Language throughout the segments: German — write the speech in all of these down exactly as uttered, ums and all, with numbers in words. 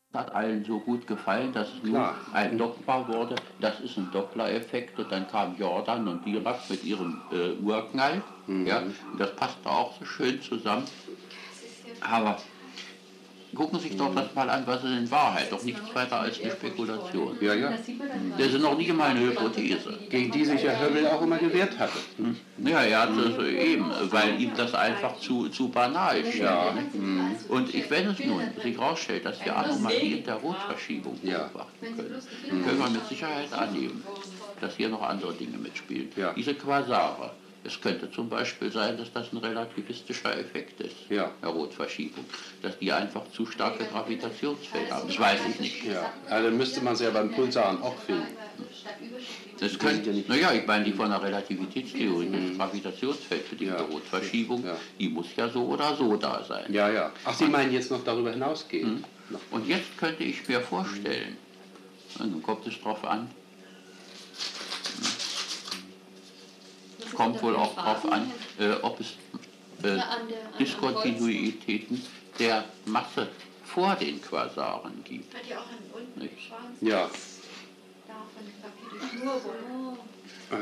Hat allen so gut gefallen, dass es nur ein Doppler wurde. Das ist ein Doppler-Effekt. Und dann kam Jordan und Dirac mit ihrem äh, Urknall. Mhm. Ja, das passte auch so schön zusammen. Aber gucken Sie sich doch das mal an, was es in Wahrheit doch nichts weiter als eine Spekulation. Ja, ja. Das ist noch nicht mal eine Hypothese. Gegen die sich ja Hubble auch immer gewehrt hatte. Hm? Ja, er hat es eben, weil ihm das einfach zu, zu banal schien. Ja. Mhm. Und ich, wenn es nun sich herausstellt, dass wir Anomalien der Rotverschiebung beobachten können, mhm. können wir mit Sicherheit annehmen, dass hier noch andere Dinge mitspielen. Ja. Diese Quasare. Es könnte zum Beispiel sein, dass das ein relativistischer Effekt ist, ja. der Rotverschiebung, dass die einfach zu starke Gravitationsfelder haben. Das weiß ich nicht. Ja, also dann müsste man es ja beim Pulsaren auch finden. Das könnte, naja, ich meine, die von der Relativitätstheorie, mhm. das Gravitationsfeld für die ja. Rotverschiebung, ja. die muss ja so oder so da sein. Ja, ja. Ach, Sie meinen jetzt noch darüber hinausgehen? Mhm. Und jetzt könnte ich mir vorstellen, dann kommt es drauf an, kommt wohl auch darauf an, äh, ob es äh, Diskontinuitäten der Masse vor den Quasaren gibt. Nicht? Ja. Äh,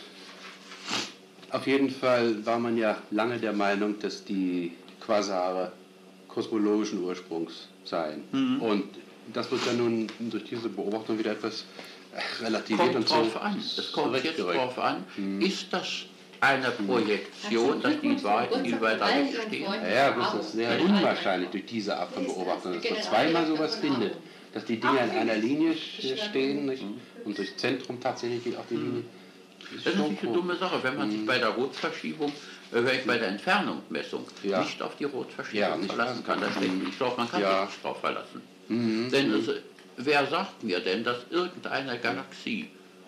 auf jeden Fall war man ja lange der Meinung, dass die Quasare kosmologischen Ursprungs seien. Mhm. Und das wird ja nun durch diese Beobachtung wieder etwas relativiert und so. Kommt drauf an. Es kommt jetzt darauf an, mhm. ist das eine Projektion, dass die in Wahrheit viel weiter wegstehen? Ja, das ist sehr unwahrscheinlich durch diese Art von Beobachtung, dass man zweimal sowas findet, dass die Dinger in einer Linie stehen, nicht? Und durch Zentrum tatsächlich geht auch die Linie. Das ist nicht eine dumme Sache, wenn man sich bei der Rotverschiebung, äh, bei der Entfernungsmessung ja. nicht auf die Rotverschiebung ja, verlassen kann. Das ich glaube, man kann ja. sich nicht darauf verlassen. Mhm. Denn es, wer sagt mir denn, dass irgendeine Galaxie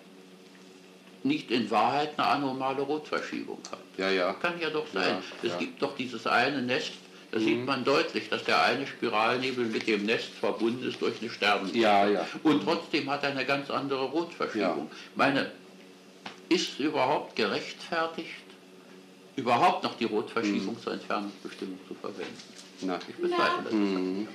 nicht in Wahrheit eine anomale Rotverschiebung hat? Ja, ja. Kann ja doch sein. Ja, es ja. gibt doch dieses eine Nest, da mhm. sieht man deutlich, dass der eine Spiralnebel mit dem Nest verbunden ist durch eine Sternenflotte. Ja, ja. Und trotzdem hat er eine ganz andere Rotverschiebung. Ja. Meine, ist überhaupt gerechtfertigt, überhaupt noch die Rotverschiebung mhm. zur Entfernungsbestimmung zu verwenden? Na. Ich bezweifle das. Mhm.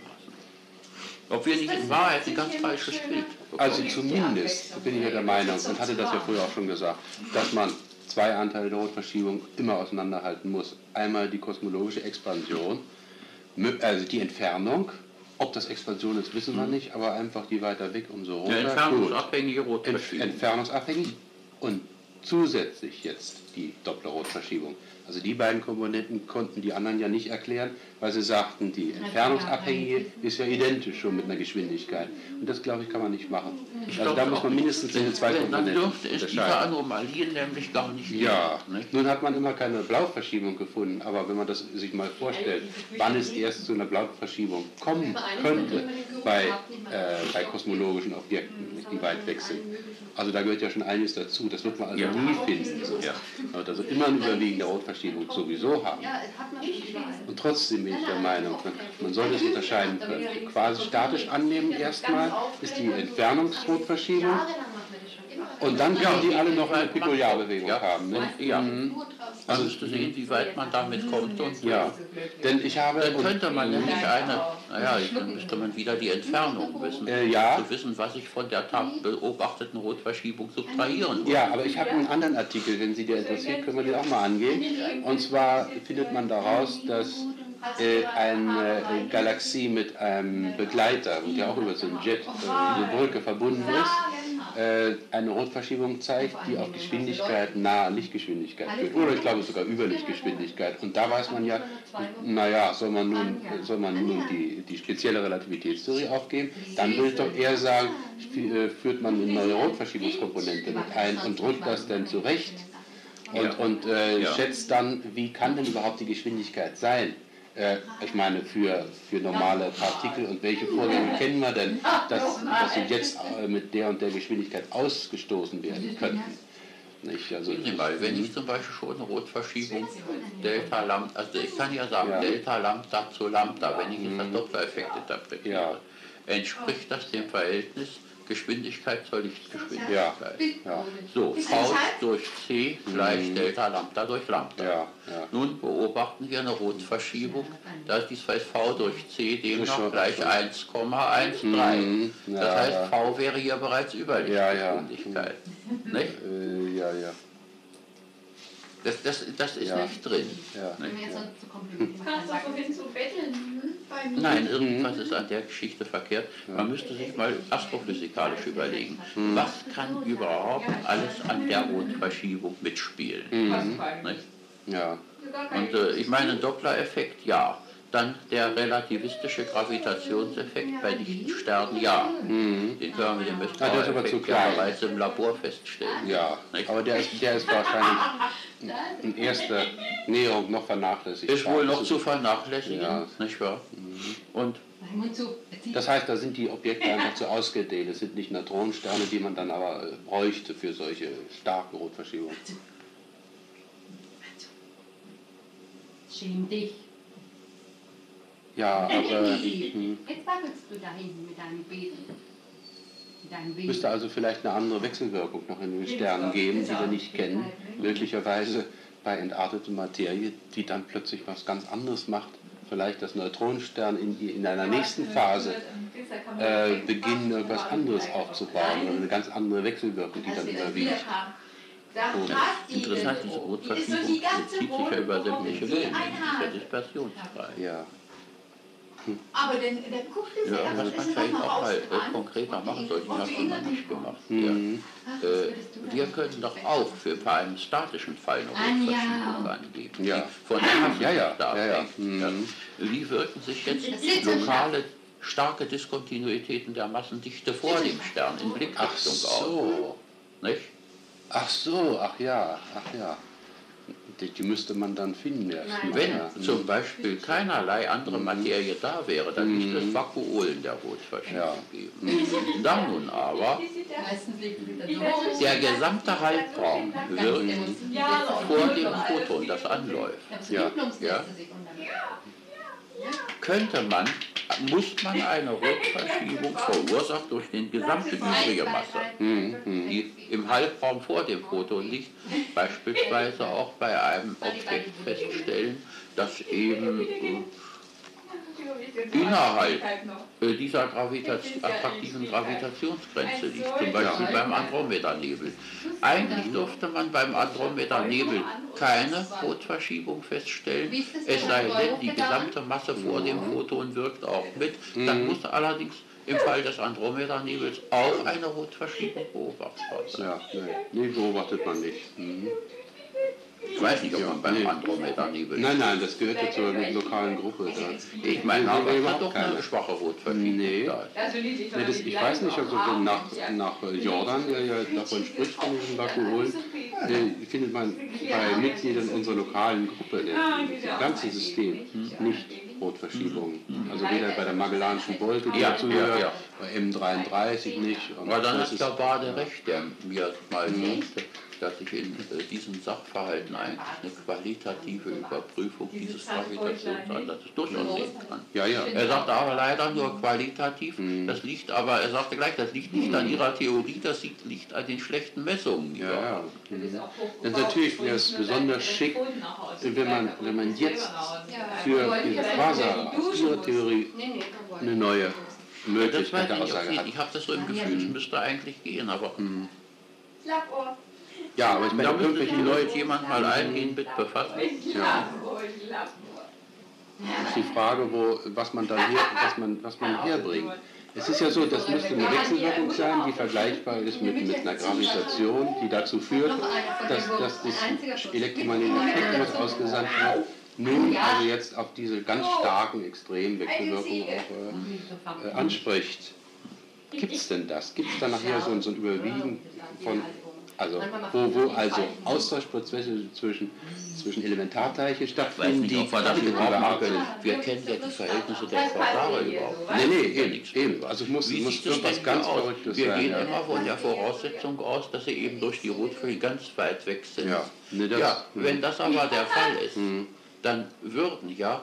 Ob wir nicht in Wahrheit ein ganz falsches Bild bekommen. Also zumindest bin ich ja der Meinung, und hatte das ja früher auch schon gesagt, dass man zwei Anteile der Rotverschiebung immer auseinanderhalten muss. Einmal die kosmologische Expansion, also die Entfernung. Ob das Expansion ist, wissen wir nicht, aber einfach die weiter weg, umso runter. Ja, entfernungsabhängige Rotverschiebung. Entf entfernungsabhängig und zusätzlich jetzt die Doppler-Rotverschiebung. Also die beiden Komponenten konnten die anderen ja nicht erklären, weil sie sagten, die entfernungsabhängige ist ja identisch schon mit einer Geschwindigkeit. Und das, glaube ich, kann man nicht machen. Ich also da muss man mindestens diese zwei Komponenten dann dürfte es diese Anomalien nämlich gar nicht geben. Ja, nicht? Nun hat man immer keine Blauverschiebung gefunden, aber wenn man das sich mal vorstellt, wann es erst zu einer Blauverschiebung kommen könnte bei, äh, bei kosmologischen Objekten, die weit weg sind. Also da gehört ja schon einiges dazu, das wird man also ja. nie finden. So. Ja. Also immer eine überwiegende Rotverschiebung sowieso haben. Und trotzdem bin ich der Meinung, man sollte es unterscheiden können. Quasi statisch annehmen erstmal ist die Entfernungsrotverschiebung und dann können die alle noch eine Picoliarbewegung ja. haben. Ne? Ja. Mhm. Also zu sehen, wie weit man damit kommt. Und ja, denn ich habe... Dann könnte man nämlich eine, naja, dann müsste man wieder die Entfernung wissen, äh, ja. zu wissen, was ich von der beobachteten Rotverschiebung subtrahieren muss. Ja, aber ich habe einen anderen Artikel, wenn Sie der interessiert, können wir den auch mal angehen. Und zwar findet man daraus, dass äh, eine äh, Galaxie mit einem Begleiter, die auch über so einen Jet, äh, eine Brücke verbunden ist, äh, eine Rotverschiebung zeigt, die auf Geschwindigkeit nahe Lichtgeschwindigkeit führt. Oder ich glaube sogar über Lichtgeschwindigkeit. Und da weiß man ja, naja, soll man nun, soll man nun die, die spezielle Relativitätstheorie aufgeben, dann würde ich doch eher sagen, führt man eine neue Rotverschiebungskomponente mit ein und drückt das dann zurecht und, ja. und äh, ja. schätzt dann, wie kann denn überhaupt die Geschwindigkeit sein? Ich meine, für, für normale Partikel und welche Vorgänge kennen wir denn, dass, dass sie jetzt mit der und der Geschwindigkeit ausgestoßen werden könnten. Nicht? Also, mal, wenn ich zum Beispiel schon eine Rotverschiebung Delta Lambda, also ich kann ja sagen, ja. Delta Lambda zu Lambda, wenn ich jetzt das Doppler-Effekt interpretiere, ja. entspricht das dem Verhältnis Geschwindigkeit zur Lichtgeschwindigkeit. Ja. Ja. So, V durch C gleich mhm. Delta Lambda durch Lambda. Ja. Ja. Nun beobachten wir eine Rotverschiebung. Da ist dies heißt V durch C demnach gleich eins Komma eins drei. Mhm. Ja, das heißt, V wäre hier bereits über Lichtgeschwindigkeit. Ja, ja. Nicht? Äh, ja, ja. Das, das, das ist ja. nicht drin. Ja. Nicht? Ja. Kannst du vorhin so betteln? Nein, irgendwas ist an der Geschichte verkehrt. Man müsste sich mal astrophysikalisch überlegen, mhm. was kann überhaupt alles an der Rotverschiebung mitspielen. Mhm. Nicht? Ja. Und äh, ich meine, Doppler-Effekt, ja. Dann der relativistische Gravitationseffekt bei dichten Sternen, ja. Mhm. Den können wir mit dem Möstauer-Effekt ja bereits im Labor feststellen. Ja, nicht? Aber der ist, der ist wahrscheinlich in erster Näherung noch vernachlässigt. Ist wohl noch zu vernachlässigen, ja. nicht wahr? Mhm. Und das heißt, da sind die Objekte einfach zu ausgedehnt. Es sind nicht Neutronensterne, die man dann aber bräuchte für solche starken Rotverschiebungen. Schäm dich. Ja, aber hm. Jetzt wackelst du da hinten mit deinem Besen. Es müsste also vielleicht eine andere Wechselwirkung noch in den Sternen geben, die wir nicht kennen. Möglicherweise bei entarteter Materie, die dann plötzlich was ganz anderes macht. Vielleicht das Neutronenstern in, in einer nächsten Phase äh, beginnen, etwas anderes aufzubauen oder eine ganz andere Wechselwirkung, die dann überwiegt. Und interessant, diese Rotverschiebung zieht sich ja über sämtliche Wellen, die ist ja dispersionsfrei. Ja. Aber der, der guckt es ja, was man vielleicht auch mal äh, konkreter machen sollte, das hat man noch nicht gemacht. Mhm. Ja. Äh, wir können doch auch für, für einen statischen Fall eine Rotverschiebung angeben. Ja. Von der Masse ja, ja. ja, ja, ja. Mhm. ja. Wie wirken sich jetzt lokale, starke Diskontinuitäten der Massendichte vor dem Stern in Blickrichtung ach so. aus? Nicht? Ach so, ach ja, ach ja. Die, die müsste man dann finden erst. Wenn ja. zum Beispiel keinerlei andere Materie da wäre, dann mhm. müsste es Vakuolen der Rotverschiebung ja. geben. Mhm. Dann nun aber, der gesamte Halbraum wirkt vor dem Photon, das anläuft. Ja. Ja? Könnte man, muss man eine Rotverschiebung verursacht durch die gesamte übrige Masse, mhm. die im Halbraum vor dem Photon liegt, beispielsweise auch bei einem Objekt feststellen, das eben äh, innerhalb äh, dieser Gravitation, attraktiven Gravitationsgrenze liegt, zum Beispiel ja. beim Andromeda-Nebel. Eigentlich durfte man beim Andromeda-Nebel keine Rotverschiebung feststellen, es sei denn, die gesamte Masse vor dem Photon wirkt auch mit. Dann muss allerdings im Fall des Andromeda-Nebels auch eine Rotverschiebung beobachtbar sein. Ja, nee, nee, beobachtet man nicht. Mhm. Ich weiß nicht, ob man beim nee. Andromeda-Nebel... Nein, nein, das gehört ja zur lokalen Gruppe. Da. Ich meine, aber es hat doch eine schwache Rotverschiebung. Nee, nee das, ich weiß nicht, also nach, nach Jordan, der ja davon spricht, von diesen Vakuolen, äh, findet man bei Mitgliedern unserer lokalen Gruppe, das ganze System, nicht Rotverschiebungen. Also weder bei der Magellanischen Wolke, die ja, dazu ja, gehört, ja. bei M dreiunddreißig nicht. Und aber dann hat der Bade recht, der mir mal sagte, dass ich in äh, diesen Sachverhalten eigentlich eine qualitative Überprüfung dieses Gravitationsansatzes durchaus sehen kann. Ja, ja. Er sagte aber leider nur qualitativ, mhm. das liegt aber, er sagte gleich, das liegt nicht an Ihrer Theorie, das liegt an den schlechten Messungen. Ja, ja. Mhm. Dann natürlich wäre es besonders schick, wenn man, wenn man jetzt für diese Quasar aus Ihrer Theorie eine neue Möglichkeit der Aussage hat. Ich habe das so im Gefühl, es müsste eigentlich gehen, aber... Mhm. Ja, aber ich meine, da müsste sich Leute jemand mal eingehend mit befassen. Ja. Das ist die Frage, wo, was, man dann her, was, man, was man herbringt. Es ist ja so, das müsste eine Wechselwirkung sein, die vergleichbar ist mit, mit einer Gravitation, die dazu führt, dass, dass das elektromagnetische Spektrum ausgesandt wird, nun also jetzt auf diese ganz starken Extremwechselwirkungen auch äh, anspricht. Gibt es denn das? Gibt es da nachher so, so ein Überwiegen von... Also, wo, wo also Austauschprozesse zwischen, zwischen Elementarteilchen stattfinden, nicht, die ob wir das überhaupt können. Wir kennen ja die Verhältnisse der Quasare überhaupt. Nee, nee, eben, eben. Also es muss, muss irgendwas ganz Verrücktes wir sein. Wir gehen ja. immer von der Voraussetzung aus, dass sie eben durch die Rotverschiebung ganz weit weg sind. Ja, nee, das, ja wenn das aber der Fall ist, hm. dann würden ja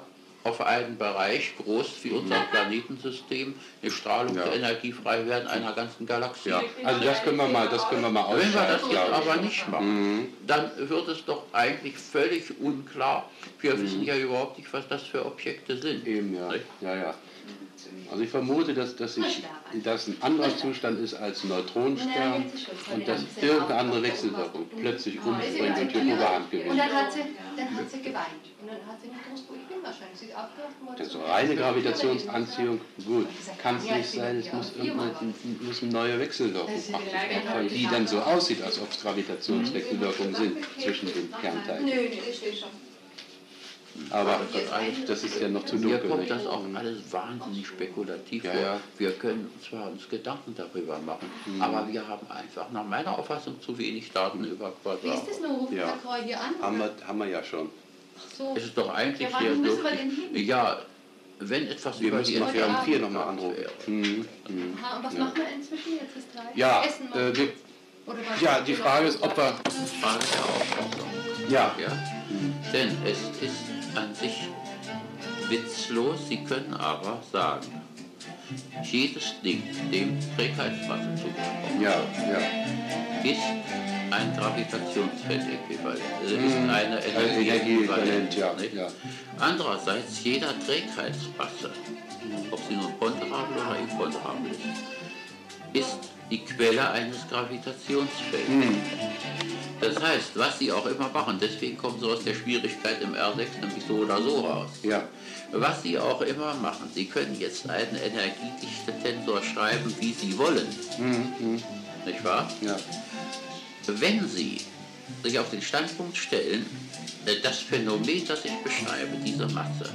auf einen Bereich groß wie unser Planetensystem eine Strahlung der Energie frei werden einer ganzen Galaxie. Ja. Also das können wir mal, das können wir mal ausschalten. Wenn wir das jetzt aber nicht machen, mhm. dann wird es doch eigentlich völlig unklar. Wir mhm. wissen ja überhaupt nicht, was das für Objekte sind. Eben, ja. Ja, ja. Also ich vermute, dass, dass ich, das ein anderer Zustand ist als ein Neutronenstern und dass irgendeine andere Wechselwirkung plötzlich umspringt und die Oberhand gewinnt. Und dann hat sie, dann hat sie geweint. Und dann hat sie nicht gewusst, wo ich bin wahrscheinlich. Sie ist aufgewacht. Also reine Gravitationsanziehung, gut, kann es nicht sein, es muss, muss eine neue Wechselwirkung machen, die dann so aussieht, als ob es Gravitationswechselwirkungen sind zwischen den Kernteilen. Nö, nö, das steht schon. Aber das ist ja noch zu dunkel. Hier kommt das auch alles wahnsinnig spekulativ ja, vor. ja. Wir können zwar uns Gedanken darüber machen, mhm. aber wir haben einfach nach meiner Auffassung zu wenig Daten über Quasare. Wie ist das nun? Rufen ja. wir hier an? Haben wir, haben wir ja schon. So. Es ist doch eigentlich ja, sehr dürftig. Ja, wenn etwas wir über müssen die noch um vier nochmal anrufen. Mhm. Mhm. Aha, und was ja. machen wir inzwischen? Jetzt ist drei. Ja, Essen äh, wir, ja, die Frage ist, ob wir... Frage der Auffassung. Ja. ja. Mhm. Denn es ist an sich witzlos, Sie können aber sagen, jedes Ding, dem Trägheitsmasse zugesprochen ja, wird, ja. ist ein Gravitationsfeldäquivalent, also mm, ist eine Energieäquivalent. Ja, ja. Andererseits, jeder Trägheitsmasse, ob sie nun ponderabel oder imponderabel ist, ist die Quelle eines Gravitationsfelds. Mm. Das heißt, was Sie auch immer machen, deswegen kommen Sie aus der Schwierigkeit im R sechs nämlich so oder so raus. Ja. Was Sie auch immer machen, Sie können jetzt einen Energiedichte-Tensor schreiben, wie Sie wollen. Mhm. Nicht wahr? Ja. Wenn Sie sich auf den Standpunkt stellen, das Phänomen, das ich beschreibe, diese Masse,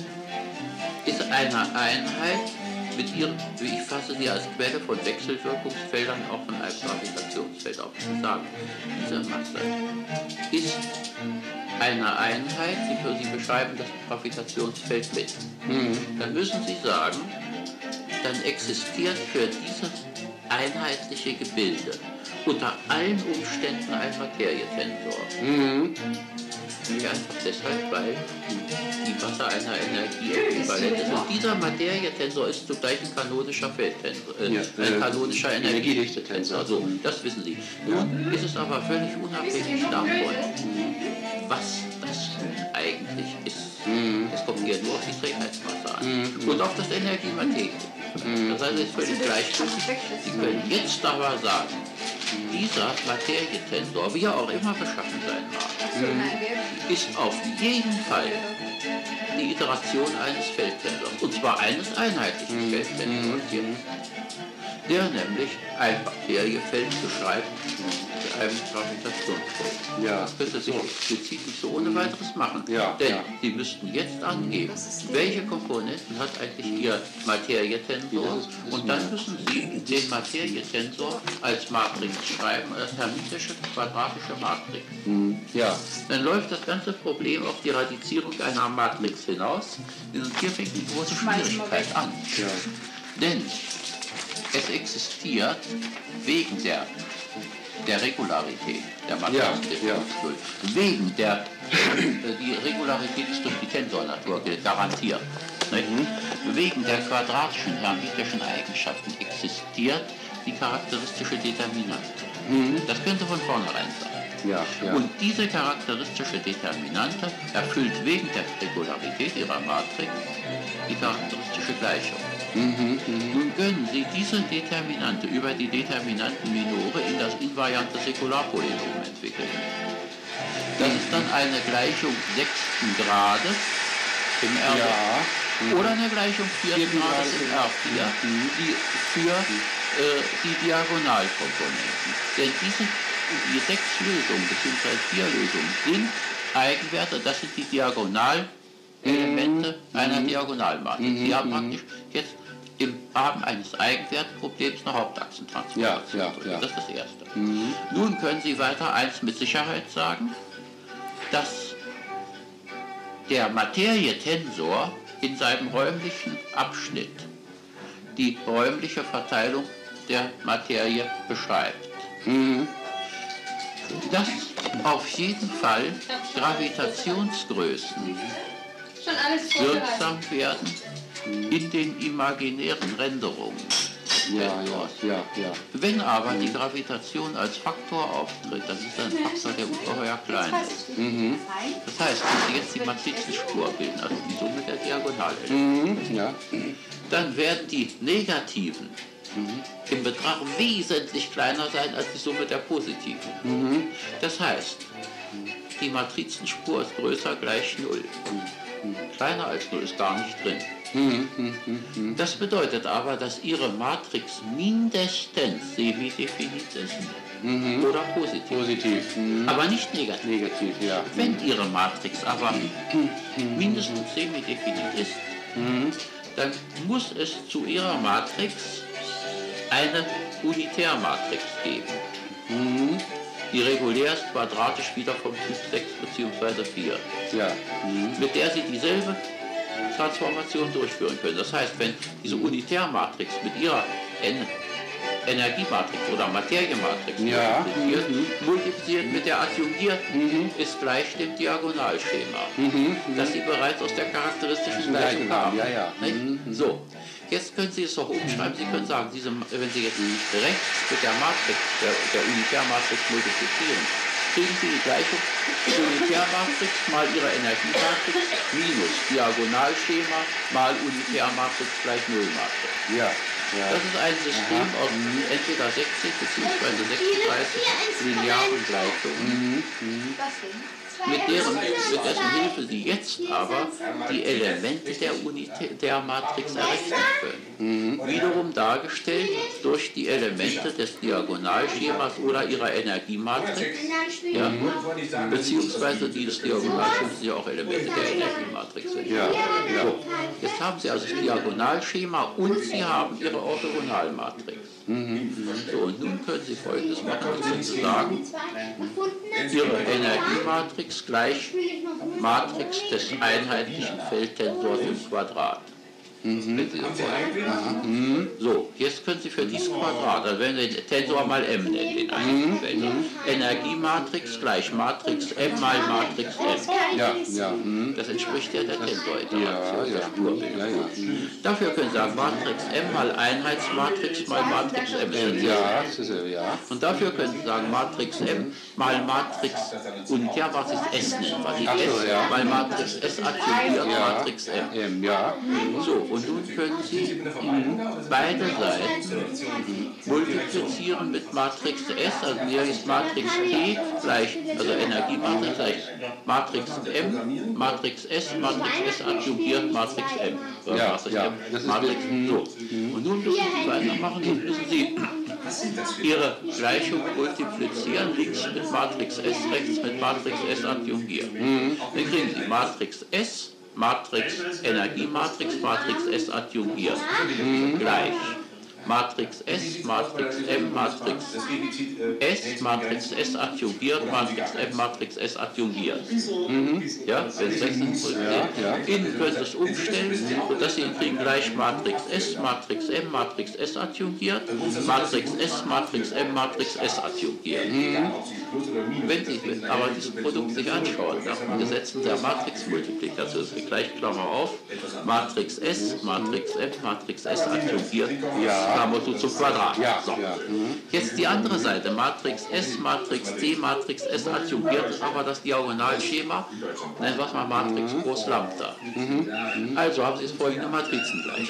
ist eine Einheit mit ihren, wie ich fasse sie als Quelle von Wechselwirkungsfeldern, auch von einem Gravitationsfeld auf. Ich sagen, diese Masse ist eine Einheit, Sie, Sie beschreiben das Gravitationsfeld mit. Mhm. Dann müssen Sie sagen, dann existiert für diese einheitliche Gebilde unter allen Umständen ein Materietensor. Mhm. Nicht einfach deshalb, weil die Masse einer Energie äquivalent ist. Und dieser Materietensor ist zugleich ein kanonischer Feldtensor, äh, ja, ein kanonischer äh, Energiedichte-Tensor. So, das wissen Sie. Nun ist es aber völlig unabhängig davon, was das eigentlich ist. Mhm. Es kommt hier nur auf die Trägheitsmasse an mhm. und auf das Energiematerie. Mhm. Das heißt, es ist völlig gleichgültig. Sie können jetzt aber sagen, dieser Materietensor, wie er auch immer beschaffen sein mag, mhm. ist auf jeden Fall die Iteration eines Feldtensors, und zwar eines einheitlichen mhm. Feldtensors hier, der nämlich ein Materiefeld beschreibt mit einem Gravitationsfeld. Ja. Das könnte sich explizit nicht so ohne weiteres machen, ja, denn ja. Sie müssten jetzt angeben, welche Komponenten hat eigentlich Ihr Materietensor, und dann müssen Sie den Materietensor als Matrix schreiben, als hermitische quadratische Matrix. Ja. Dann läuft das ganze Problem auf die Radizierung einer Matrix hinaus, und hier fängt die große Schwierigkeit an. Ja. Denn es existiert wegen der, der Regularität der Matrixdifferenzgröße, ja, ja. wegen der, die Regularität ist durch die Tensornatur garantiert, mhm. wegen der quadratischen hermitischen Eigenschaften existiert die charakteristische Determinante. Mhm. Das könnte von vornherein sein. Ja, ja. Und diese charakteristische Determinante erfüllt wegen der Regularität ihrer Matrix die charakteristische Gleichung. Mhm, Nun können Sie diese Determinante über die Determinanten Minore in das invariante Säkularpolynom entwickeln. Das ist dann eine Gleichung sechsten Grades im R sechs ja. oder eine Gleichung vierten Grades im R vier, die für äh, die Diagonalkomponenten. Denn diese die sechs Lösungen bzw. vier Lösungen sind Eigenwerte, das sind die Diagonalelemente mhm. einer Diagonalmatrix. Mhm. Sie haben praktisch jetzt im Rahmen eines Eigenwertproblems eine Hauptachsentransformation. Ja, ja, ja. Das ist das Erste. Mhm. Nun können Sie weiter eins mit Sicherheit sagen, dass der Materietensor in seinem räumlichen Abschnitt die räumliche Verteilung der Materie beschreibt. Mhm. Dass auf jeden Fall Gravitationsgrößen wirksam werden in den imaginären Renderungen. Ja, ja, ja, ja. Wenn aber die Gravitation als Faktor auftritt, das ist ein Faktor, der ungeheuer klein ist. Mhm. Das heißt, wenn Sie jetzt die Matrizenspur bilden, also die Summe der Diagonale, Mhm. Ja. dann werden die negativen mhm. im Betrag wesentlich kleiner sein als die Summe der positiven. Mhm. Das heißt, die Matrizenspur ist größer gleich null. Mhm. Kleiner als null ist gar nicht drin. Mhm. Mhm. Das bedeutet aber, dass Ihre Matrix mindestens semidefinit ist Mhm. oder positiv. Positiv. Mhm. Aber nicht negativ. Negativ, ja. Wenn Ihre Matrix aber mindestens semidefinit ist, Mhm. dann muss es zu Ihrer Matrix eine Unitärmatrix geben. Mhm. Die regulär ist quadratisch wieder vom Typ sechs bzw. vier, Ja. Mhm. mit der Sie dieselbe Transformation durchführen können. Das heißt, wenn diese Unitärmatrix mit ihrer en Energiematrix oder Materiematrix Ja. multipliziert, Mhm. multipliziert mit der adjungierten, Mhm. ist gleich dem Diagonalschema, Mhm. das Sie bereits aus der charakteristischen Gleichung haben. Ja, ja. Nicht? Mhm. So, jetzt können Sie es doch umschreiben. Sie können sagen, diese, wenn Sie jetzt rechts mit der Matrix, der, der Unitärmatrix multiplizieren, kriegen Sie die Gleichung Unitärmatrix mal Ihre Energiematrix minus Diagonalschema mal Unitärmatrix gleich Nullmatrix. Ja. Ja. Das ist ein System Aha. aus entweder sechzig bzw. sechsunddreißig linearen Gleichungen, Mhm. mit, deren, mit dessen Hilfe Sie jetzt aber die Elemente der, Unitä der Matrix errechnen können. Mhm. Wiederum dargestellt durch die Elemente des Diagonalschemas oder ihrer Energiematrix, ja, beziehungsweise die des Diagonalschemas sind ja auch Elemente der Energiematrix. Ja. Ja. So, jetzt haben Sie also das Diagonalschema und Sie haben Ihre Orthogonalmatrix. Mhm. So, und nun können Sie Folgendes machen, Sie können Sie sagen, Ihre Energiematrix gleich Matrix des einheitlichen Feldtensors im Quadrat. Mhm. Wenn Sie das wollen. Mhm. So, jetzt können Sie für dieses Quadrat, also wenn Sie den Tensor mal M nennen, den einheitlichen Feldtensor, Energiematrix gleich Matrix M mal Matrix M. Ja. Ja. Mhm. Das entspricht ja der Tensorinteraktion, Ja, der ja. Spurbildung. Ja, ja. Mhm. Dafür können Sie sagen, Matrix M mal Einheitsmatrix mal Matrix M ist dasselbe. Ja, das ist ja. Und dafür können Sie sagen, Matrix M mal Matrix Unitärmatrix S nennen wir die Ach so, S ja. mal Matrix S adjungiert Ja. Matrix M. Ähm, ja. So, und nun können Sie beide Seiten multiplizieren mit Matrix S, also hier ist Matrix P gleich, also Energiematrix gleich Matrix M, Matrix S, Matrix S adjungiert Matrix M. Oder Ja, Matrix ja, M, das ist Matrix, mit- so. Und nun müssen Sie weitermachen, jetzt müssen Sie Ihre Gleichung multiplizieren, links mit Matrix S, rechts mit Matrix S adjungieren. Dann kriegen Sie Matrix S, Matrix Energiematrix, Matrix S adjungiert, gleich Matrix S, Matrix M, Matrix S, Matrix S adjungiert, Matrix M, Matrix S adjungiert. Ja, wenn es rechts ist, ja. innen können Sie es umstellen, sodass Sie kriegen gleich Matrix S, Matrix M, Matrix S adjungiert, Matrix S, Matrix M, Matrix S adjungiert. Wenn Sie aber dieses Produkt sich anschauen, nach den Gesetzen der Matrixmultiplikation, ist gleich Klammer auf, Matrix S, Matrix M, Matrix S adjungiert, Ja. Klammer zu zum Quadrat. Ja. So. Ja. Mhm. Jetzt die andere Seite, Matrix S, Matrix T, Matrix S adjungiert, ist aber das Diagonalschema, nennen wir es mal Matrix groß Lambda. Also haben Sie es folgende Matrizen gleich.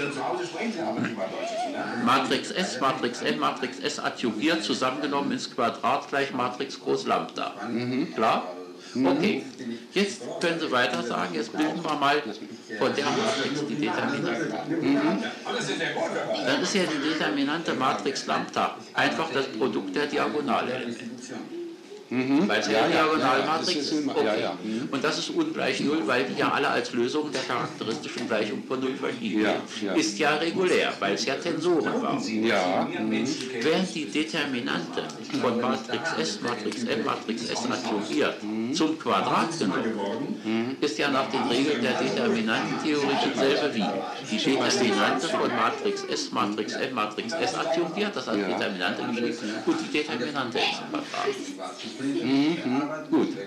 Matrix S, Matrix M, Matrix S adjungiert, zusammengenommen ins Quadrat gleich Matrix groß Lambda. Klar? Okay, jetzt können Sie weiter sagen, jetzt bilden wir mal von der Matrix die Determinante. Dann ist ja die determinante Matrix Lambda einfach das Produkt der Diagonalelemente. Mhm. Weil es ja Ja, eine ja, Diagonalmatrix ja, das ist ist. immer- Okay. ja, ja. Mhm. Und das ist ungleich Null, weil die ja alle als Lösung der charakteristischen Gleichung von Null verschieden Ja, sind. ja. Ist ja regulär, weil es ja Tensoren waren. Ja. Mhm. Während die Determinante von Matrix S, Matrix M, Matrix S adjungiert zum Quadrat genommen, ist ja nach den Regeln der Determinantentheorie dasselbe wie die Determinante von Matrix S, Matrix M, Matrix S adjungiert, das als Ja. Determinante geschrieben, und die Determinante ins Quadrat. Mhm. Gut.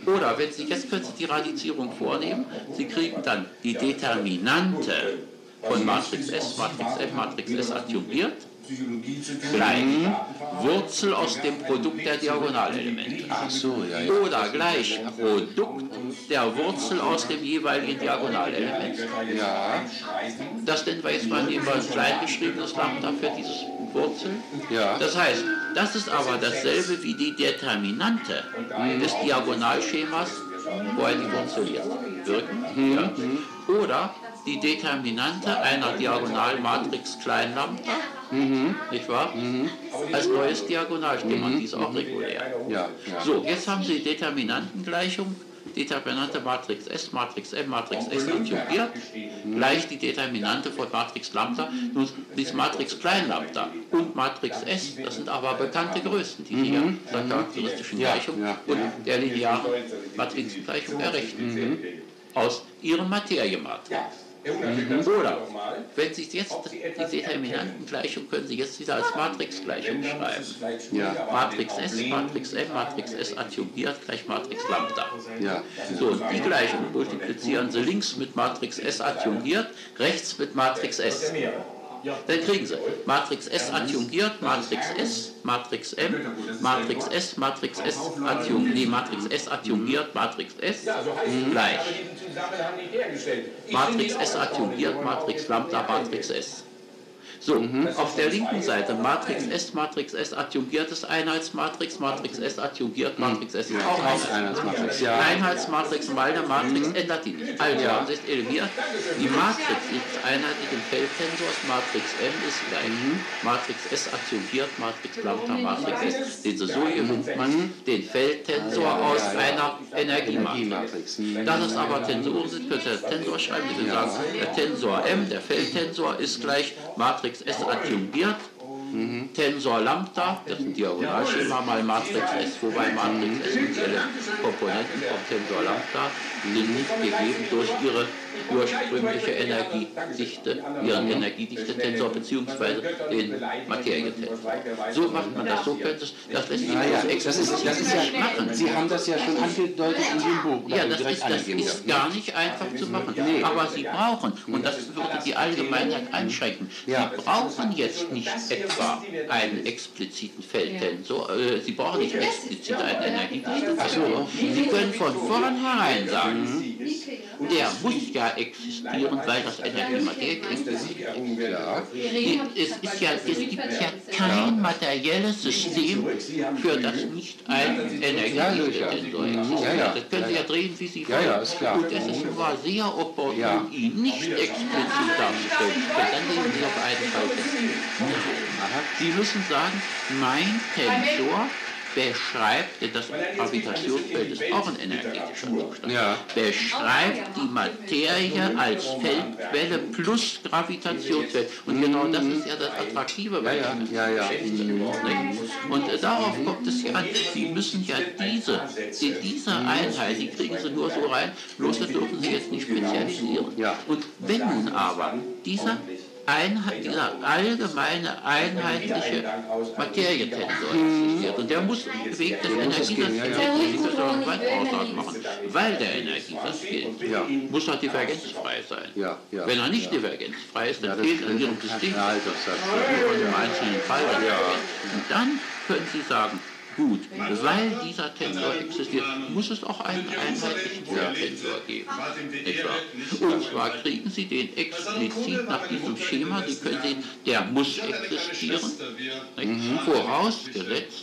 Oder wenn Sie, jetzt können Sie die Radizierung vornehmen, Sie kriegen dann die Determinante von Matrix S, Matrix M, Matrix S adjungiert, gleich Wurzel aus dem Produkt der Diagonalelemente. Ach so, ja, ja. Oder gleich Produkt der Wurzel aus dem jeweiligen Diagonalelement. Ja. Das nennen wir jetzt mal, nehmen wir ein kleingeschriebenes Lambda für dieses Wurzel. Ja. Das heißt, das ist aber dasselbe wie die Determinante des Diagonalschemas, woher die Wurzel jetzt wirken. Mhm. Ja. Oder die Determinante einer Diagonalmatrix klein Lambda, mhm. nicht wahr? Mhm. Als neues Diagonalschema, mhm. die ist auch regulär. Ja, ja. So, jetzt haben Sie Determinantengleichung, Determinante Matrix S, Matrix M, Matrix S adjungiert, gleich die Determinante von Matrix Lambda, nun ist Matrix klein Lambda und Matrix S, das sind aber bekannte Größen, die Sie ja mhm. der charakteristischen Gleichung ja, ja. und der linearen Matrixengleichung errechnen mhm. aus Ihren Materiematrix. Mhm. Oder, wenn Sie jetzt die Determinantengleichung können Sie jetzt wieder als Matrixgleichung schreiben. Ja. Matrix S, Matrix M, Matrix S adjungiert gleich Matrix Lambda. Ja. So, und die Gleichung multiplizieren Sie links mit Matrix S adjungiert, rechts mit Matrix S. Dann kriegen Sie Matrix S adjungiert, Matrix S, Matrix M, Matrix S, Matrix S adjungiert, nee, Matrix S adjungiert, Matrix S gleich Matrix S adjungiert, Matrix Lambda, Matrix S. So, mhm. auf der linken Seite Matrix S, Matrix S adjungiert ist Einheitsmatrix, Matrix S adjungiert, Matrix S ist ja, auch Einheitsmatrix. Einheitsmatrix. Ja. Einheitsmatrix mal eine Matrix mhm. ändert die nicht. Also ja. haben Sie es eliminiert. Die Matrix des einheitlichen Feldtensors, Matrix M ist gleich mhm. Matrix S adjungiert, Matrix Lambda, Matrix S. Den Sie so gewinnt man den Feldtensor ja, ja, aus ja, ja. einer Energiematrix. Mhm. Da das aber Tensoren sind, können Sie den Tensor schreiben. Sie können sagen, der Tensor M, der Feldtensor ist gleich Matrix S adjungiert, mhm. Tensor Lambda, das ist ein Diagonalschema mal Matrix S, wobei Matrix S und die Komponenten vom Tensor Lambda sind nicht gegeben durch ihre ursprüngliche Energiedichte, ihren Energiedichte-Tensor bzw. den Materietensor. So macht man das, so könnte es, das lässt sich ah, ja. das das ist, das ist ja, machen. Sie haben das ja schon angedeutet in dem Buch. Ja, das ist, das ist gar nicht einfach zu machen, nee. aber Sie brauchen, und das würde die Allgemeinheit einschränken, ja. Sie brauchen jetzt nicht etwa einen expliziten Feldtensor, äh, Sie brauchen nicht explizit einen Energiedichte-Tensor. Sie können von vornherein sagen, der muss ja existieren, weil das Energiematerie existiert. Ja. Es, ist ja, es gibt ja kein materielles System, für das nicht ein Energietensor existiert. Ja, ja. Das können Sie ja drehen, wie Sie wollen. Ja, ja, ist klar. Und es ist war sehr opportun, ja. ihn nicht explizit darzustellen. Dann legen Sie auf einen Fall fest. Sie müssen sagen, mein Tensor beschreibt, denn das Gravitationsfeld ist auch ein energetischer Zustand, ja. beschreibt die Materie als Feldquelle plus Gravitationsfeld. Und genau das ist ja das Attraktive bei ja, ja, ja, ja. Und äh, darauf kommt es ja an. Sie müssen ja diese, in diese Einheit, die kriegen Sie nur so rein, bloß das dürfen Sie jetzt nicht spezialisieren. Ja. Und wenn nun aber dieser Einheit, dieser allgemeine, einheitliche Materietensor existiert. Und der muss bewegt das Energiesatz ja, ja. Sie können auch weitere Aussagen machen. Weil der Energiesatz gilt, ja. muss er divergenzfrei sein. Ja, ja, Wenn er nicht ja. divergenzfrei ist, dann ja, fehlt an Ihrem System von dem einzelnen Fall. Ja. Und dann können Sie sagen, gut, weil dieser Tensor existiert, muss es auch einen einheitlichen Feldtensor geben. Und zwar kriegen Sie den explizit nach diesem Schema, Sie können sehen, der muss existieren, mhm. vorausgesetzt,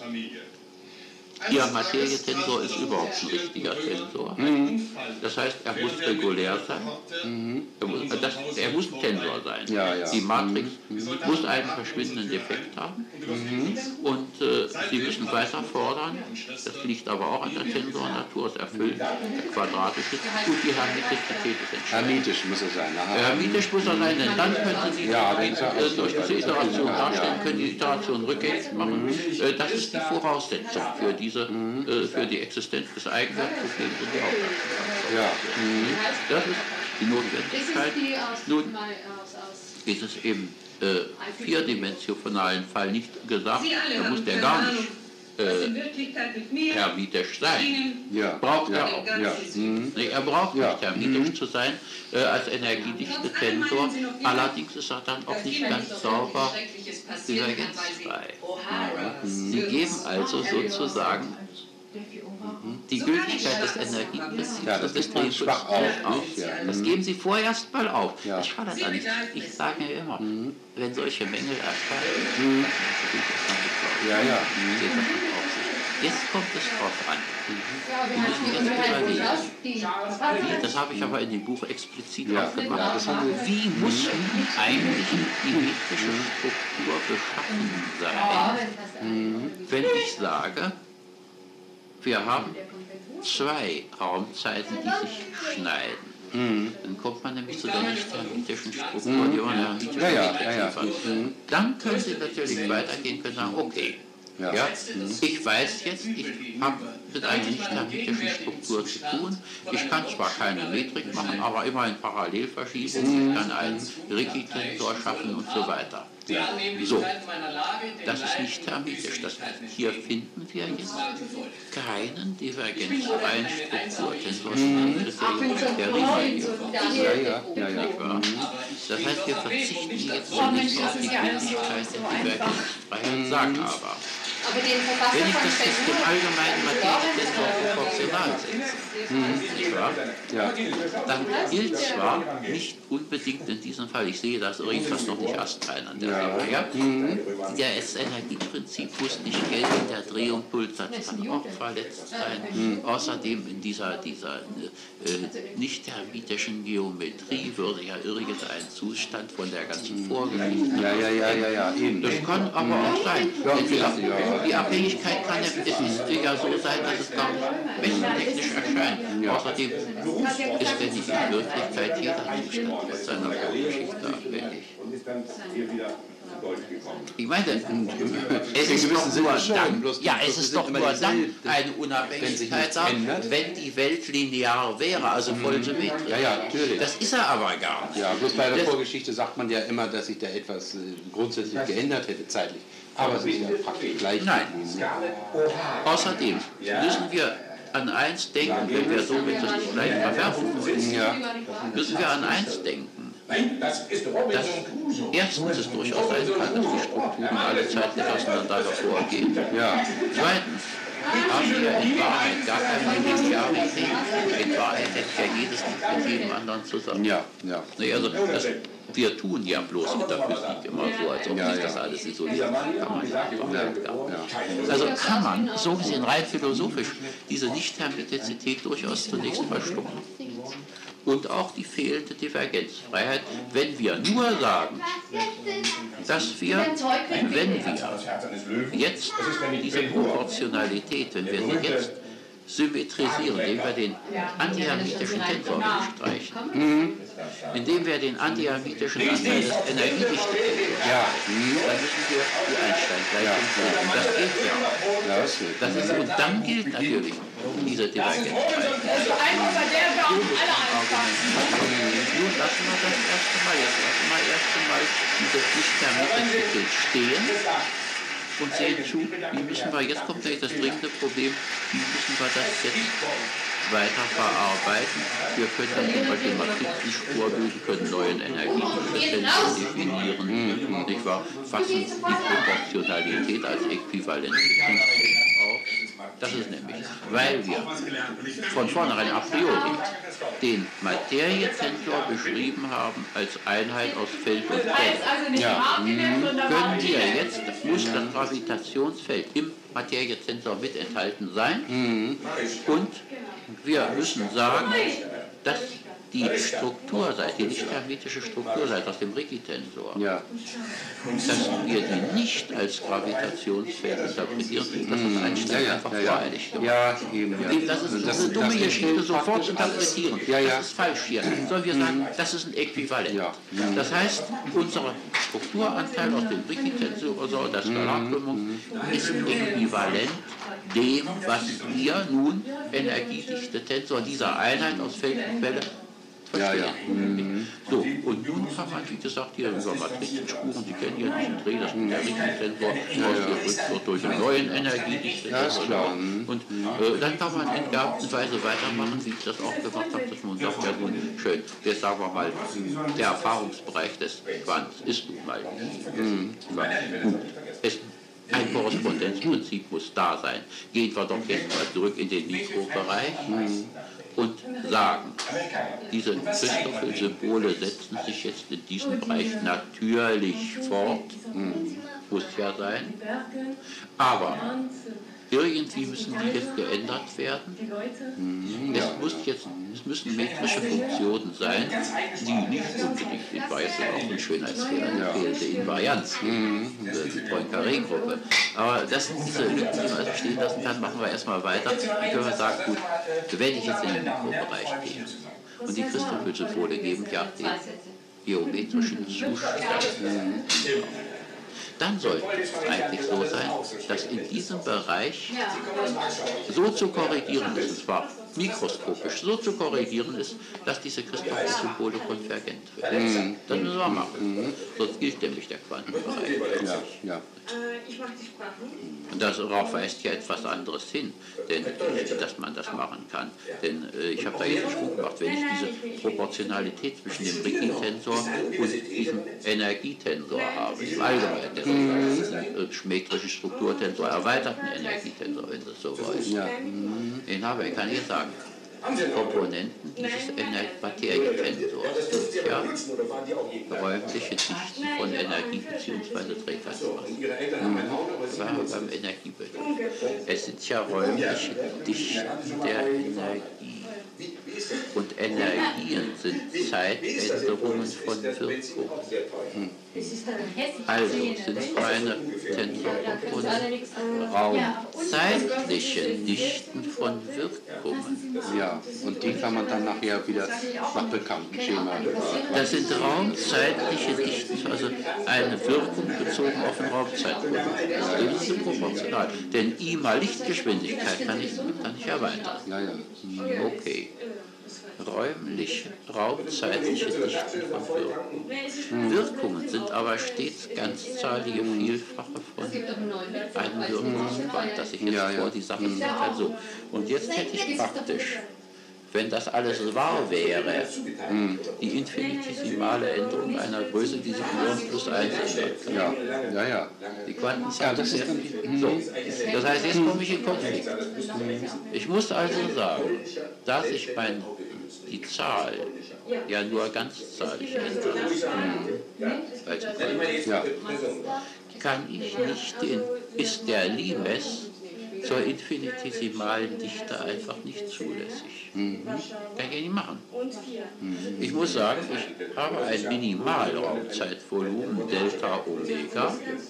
Ihr Materietensor ist überhaupt ein richtiger Tensor. Mhm. Das heißt, er muss regulär sein. Mhm. Er, muss, das, er muss ein Tensor sein. Ja, ja. Die Matrix mhm. muss einen verschwindenden Defekt haben. Mhm. Und äh, Sie müssen weiter fordern, das liegt aber auch an der Tensornatur, es erfüllt der quadratische und die Hermitizität ist entscheidend. Hermitisch muss er sein. Aha. Hermitisch muss er sein, denn dann können Sie ja, die, äh, durch diese Iteration darstellen, können die Iteration rückgängig machen. Äh, das ist die Voraussetzung für die Diese, mhm. äh, für die Existenz des Eigenwertproblems und die Hauptaktion. Ja. Mhm. Das ist die Notwendigkeit. Nun ist es im äh, vierdimensionalen Fall nicht gesagt, da muss der gar nicht äh, hermitisch sein. Ja. Braucht ja. er auch ja. nicht. Mhm. Nee, er braucht ja. nicht hermitisch mhm. zu sein äh, als energiedichte Tensor. Allerdings ist er dann auch nicht ganz sauber divergenzfrei. Mhm. Sie geben also sozusagen die Gültigkeit des Energieprinzips ja, das des Drehpuls schwach auf. auf. Ja. Das geben Sie vorerst mal auf. Ja. Ich fahre das an. Ich sage ja immer, mhm. wenn solche Mängel erscheinen, mhm. dann ja, ja. geht das nicht auf sich. Jetzt kommt es drauf an. Mhm. Wir müssen jetzt überlegen, das habe ich aber in dem Buch explizit ja. auch gemacht. Ja, das haben wir. Wie muss nun eigentlich die metrische Struktur beschaffen sein, mhm. wenn ich sage, wir haben zwei Raumzeiten, die sich schneiden. Mhm. Dann kommt man nämlich zu der nicht-hermitischen Struktur, mhm. die man hermitisch ja, ja, ja, ja. mhm. Dann können Sie natürlich weitergehen und sagen, okay, ja. Ja, ich weiß jetzt, ich habe mit einer nicht-hermitischen Struktur zu tun. Ich kann zwar keine Metrik machen, aber immerhin Parallelverschiebung, ich kann einen Ricci-Tensor schaffen und so weiter. Ja. So, das ist nicht hermitisch. Das, hier finden wir jetzt keinen divergenzfreien Strukturtensor. Der Riemengeber. Ja, ja, ja, ja. Das heißt, wir verzichten jetzt nicht auf die Gültigkeit der Divergenzfreiheit, sagen aber, wenn ich das jetzt im allgemeinen Materietensor proportional setze, mhm. ja, dann gilt zwar nicht unbedingt in diesem Fall, ich sehe das übrigens noch nicht astrein an der Stelle, ja, mhm. das Energieprinzip muss nicht gelten, der Drehimpulssatz kann auch verletzt sein. Mhm. Außerdem in dieser, dieser äh, nicht-hermitischen Geometrie würde ja irgendein Zustand von der ganzen Vorgeschichte. Ja, ja, ja, ja, ja, eben. Das kann aber auch sein. Die Abhängigkeit kann ja, es ist ja so sein, dass es gar nicht messentechnisch erscheint. Ja. Außerdem ist ja nicht in Wirklichkeit jeder Zustand von seiner Vorgeschichte abhängig. Ich meine, es ist doch nur dann, ja, es ist doch nur dann eine Unabhängigkeit da, wenn die Welt linear wäre, also voll symmetrisch. Ja, ja, natürlich. Das ist er aber gar nicht. Ja, bloß bei der Vorgeschichte sagt man ja immer, dass sich da etwas äh, grundsätzlich geändert hätte zeitlich. Aber es ist ja praktisch gleich. Nein. Außerdem müssen wir an eins denken, wenn wir somit das gleich verwerfen wollen. Ja. Müssen wir an eins denken. Dass erstens es durchaus sein kann, dass die Strukturen alle Zeit etwas miteinander hervorgehen. Ja. Zweitens haben wir in Wahrheit gar keine Linearität. In Wahrheit hängt ja jedes mit jedem anderen zusammen. Ja, ja. Nee, also das, wir tun ja bloß in der Physik immer so, als ob ja, sich ja. das alles isoliert. Kann man ja, ja. Also kann man, so gesehen rein philosophisch, diese Nicht-Hermitizität durchaus zunächst verschlucken. Und auch die fehlende Divergenzfreiheit, wenn wir nur sagen, dass wir, wenn wir jetzt diese Proportionalität, wenn wir sie jetzt symmetrisieren, indem wir den antihermitischen Tensor streichen, mhm. indem wir den antihermitischen Anteil des Energiedichten ja. mhm. dann müssen wir die Einstein-Gleichung finden. Das geht ja. Ja, das geht. Das ist, und dann gilt natürlich diese Divergenzfreiheit. Nun lassen wir das erste Mal, jetzt lassen wir erst einmal diese Nicht-Hermitizität stehen und sehen zu, wie müssen wir, jetzt kommt nämlich das dringende Problem, wie müssen wir das jetzt weiter verarbeiten. Wir können dann zum Beispiel Matrizenspur bilden, können neuen Energieeffizienzen definieren, mhm. nicht wahr? Fassen die Proportionalität als Äquivalenz auf. Das ist nämlich, weil wir von vornherein a priori den Materietensor beschrieben haben als Einheit aus Feld und Feld. Ja. Können wir jetzt, muss das Gravitationsfeld im Materietensor mit enthalten sein mhm. und wir müssen sagen, dass die Strukturseite, die nicht-hermitische Strukturseite aus dem Ricci-Tensor, ja. dass wir die nicht als Gravitationsfeld interpretieren, das ist Einstein ja, ja, einfach ja, voreilig gemacht. Ja, eben, ja. Das ist das, eine dumme Geschichte, sofort interpretieren. Ja, ja. Das ist falsch hier. Sondern wir sagen, das ist ein Äquivalent. Ja. Das heißt, unser Strukturanteil aus dem Ricci-Tensor, der Skalarkrümmung, ist ein Äquivalent dem, was wir nun energiedichte Tensor dieser Einheit aus Feld und Quelle verstehen. Ja, ja. Mhm. So, und nun kann man, wie gesagt, hier über Matrixenspuren, Sie kennen ja diesen Dreh, das ist der Richtungssensor, ausgerückt wird durch einen neuen Energiedichter. Ja, ist klar. Und äh, dann kann man in der Art und Weise weitermachen, wie ich das auch gemacht habe, dass man sagt, ja nun schön, jetzt sagen wir mal, der Erfahrungsbereich des Quants ist nun mal mhm. es, ein Korrespondenzprinzip muss da sein. Gehen wir doch jetzt mal zurück in den Mikrobereich mhm. und sagen, diese Christoffel-Symbole setzen sich jetzt in diesem Bereich natürlich fort, mhm. muss ja sein, aber irgendwie müssen die jetzt geändert werden. Mhm, es, muss jetzt, es müssen metrische Funktionen sein, die nicht unbedingt in Weiß und auch in Schönheitsfehlte Invarianz, mhm. die Poincaré-Gruppe. Aber das sind diese Lücken, die man also stehen lassen kann, machen wir erstmal weiter. Dann können wir sagen, gut, wenn ich jetzt in den Mikrobereich gehe und die Christoffel-Symbole geben ja den geometrischen Zustand. Mhm. Dann sollte es eigentlich so sein, dass in diesem Bereich so zu korrigieren ist, und zwar mikroskopisch so zu korrigieren ist, dass diese Christoffel-Symbole konvergent werden. Mhm. Das müssen wir machen. Mhm. Sonst gilt nämlich der Quantenbereich. Ja, ja. Und darauf weist ja etwas anderes hin, denn, dass man das machen kann. Denn äh, ich habe da jetzt einen Sprung gemacht, wenn ich diese Proportionalität zwischen dem Ricci-Tensor und diesem Energietensor habe, im Allgemeinen, der mhm. metrische Strukturtensor, erweiterten Energietensor, wenn das so ist. Ja. Mhm. Den habe ich, kann ich sagen. Komponenten dieses Materietensors sind ja räumliche Dichten von Energie bzw. Trägheitsmasse. Mhm. Beim Energiebild. Es sind ja räumliche Dichten der Energie. Und Energien sind Zeitänderungen von Wirkungen. Hm. Also sind meine Tensorkomponenten raumzeitliche Dichten von Wirkungen. Ja, und die kann man dann nachher wieder nach bekannten Schema. Das sind raumzeitliche Dichten, also eine Wirkung bezogen auf ein Raumzeitprodukt. Das ist proportional. Denn I mal Lichtgeschwindigkeit kann ich, kann ich erweitern. Ja, ja. Okay. Räumliche, raumzeitliche Dichten von Wirkungen. Hm. Wirkungen sind aber stets ganzzahlige Vielfache von einem Wirkungsquant, das ich jetzt ja, ja. vor die Sache sehen kann. So. Und jetzt hätte ich praktisch, wenn das alles wahr wäre, hm. die infinitesimale Änderung einer Größe, die sich nur plus eins ändert. Ja, ja, ja. Die Quantenzahlen ja, sind so. Das heißt, jetzt komme ich in Konflikt. Ich muss also sagen, dass ich mein die Zahl ja nur ganzzahlig ändern. Mhm. Also, ja. Kann ich nicht den, ist der Limes zur infinitesimalen Dichte einfach nicht zulässig. Mhm. Kann ich ja nicht machen. Mhm. Ich muss sagen, ich habe ein Minimalraumzeitvolumen Delta Omega.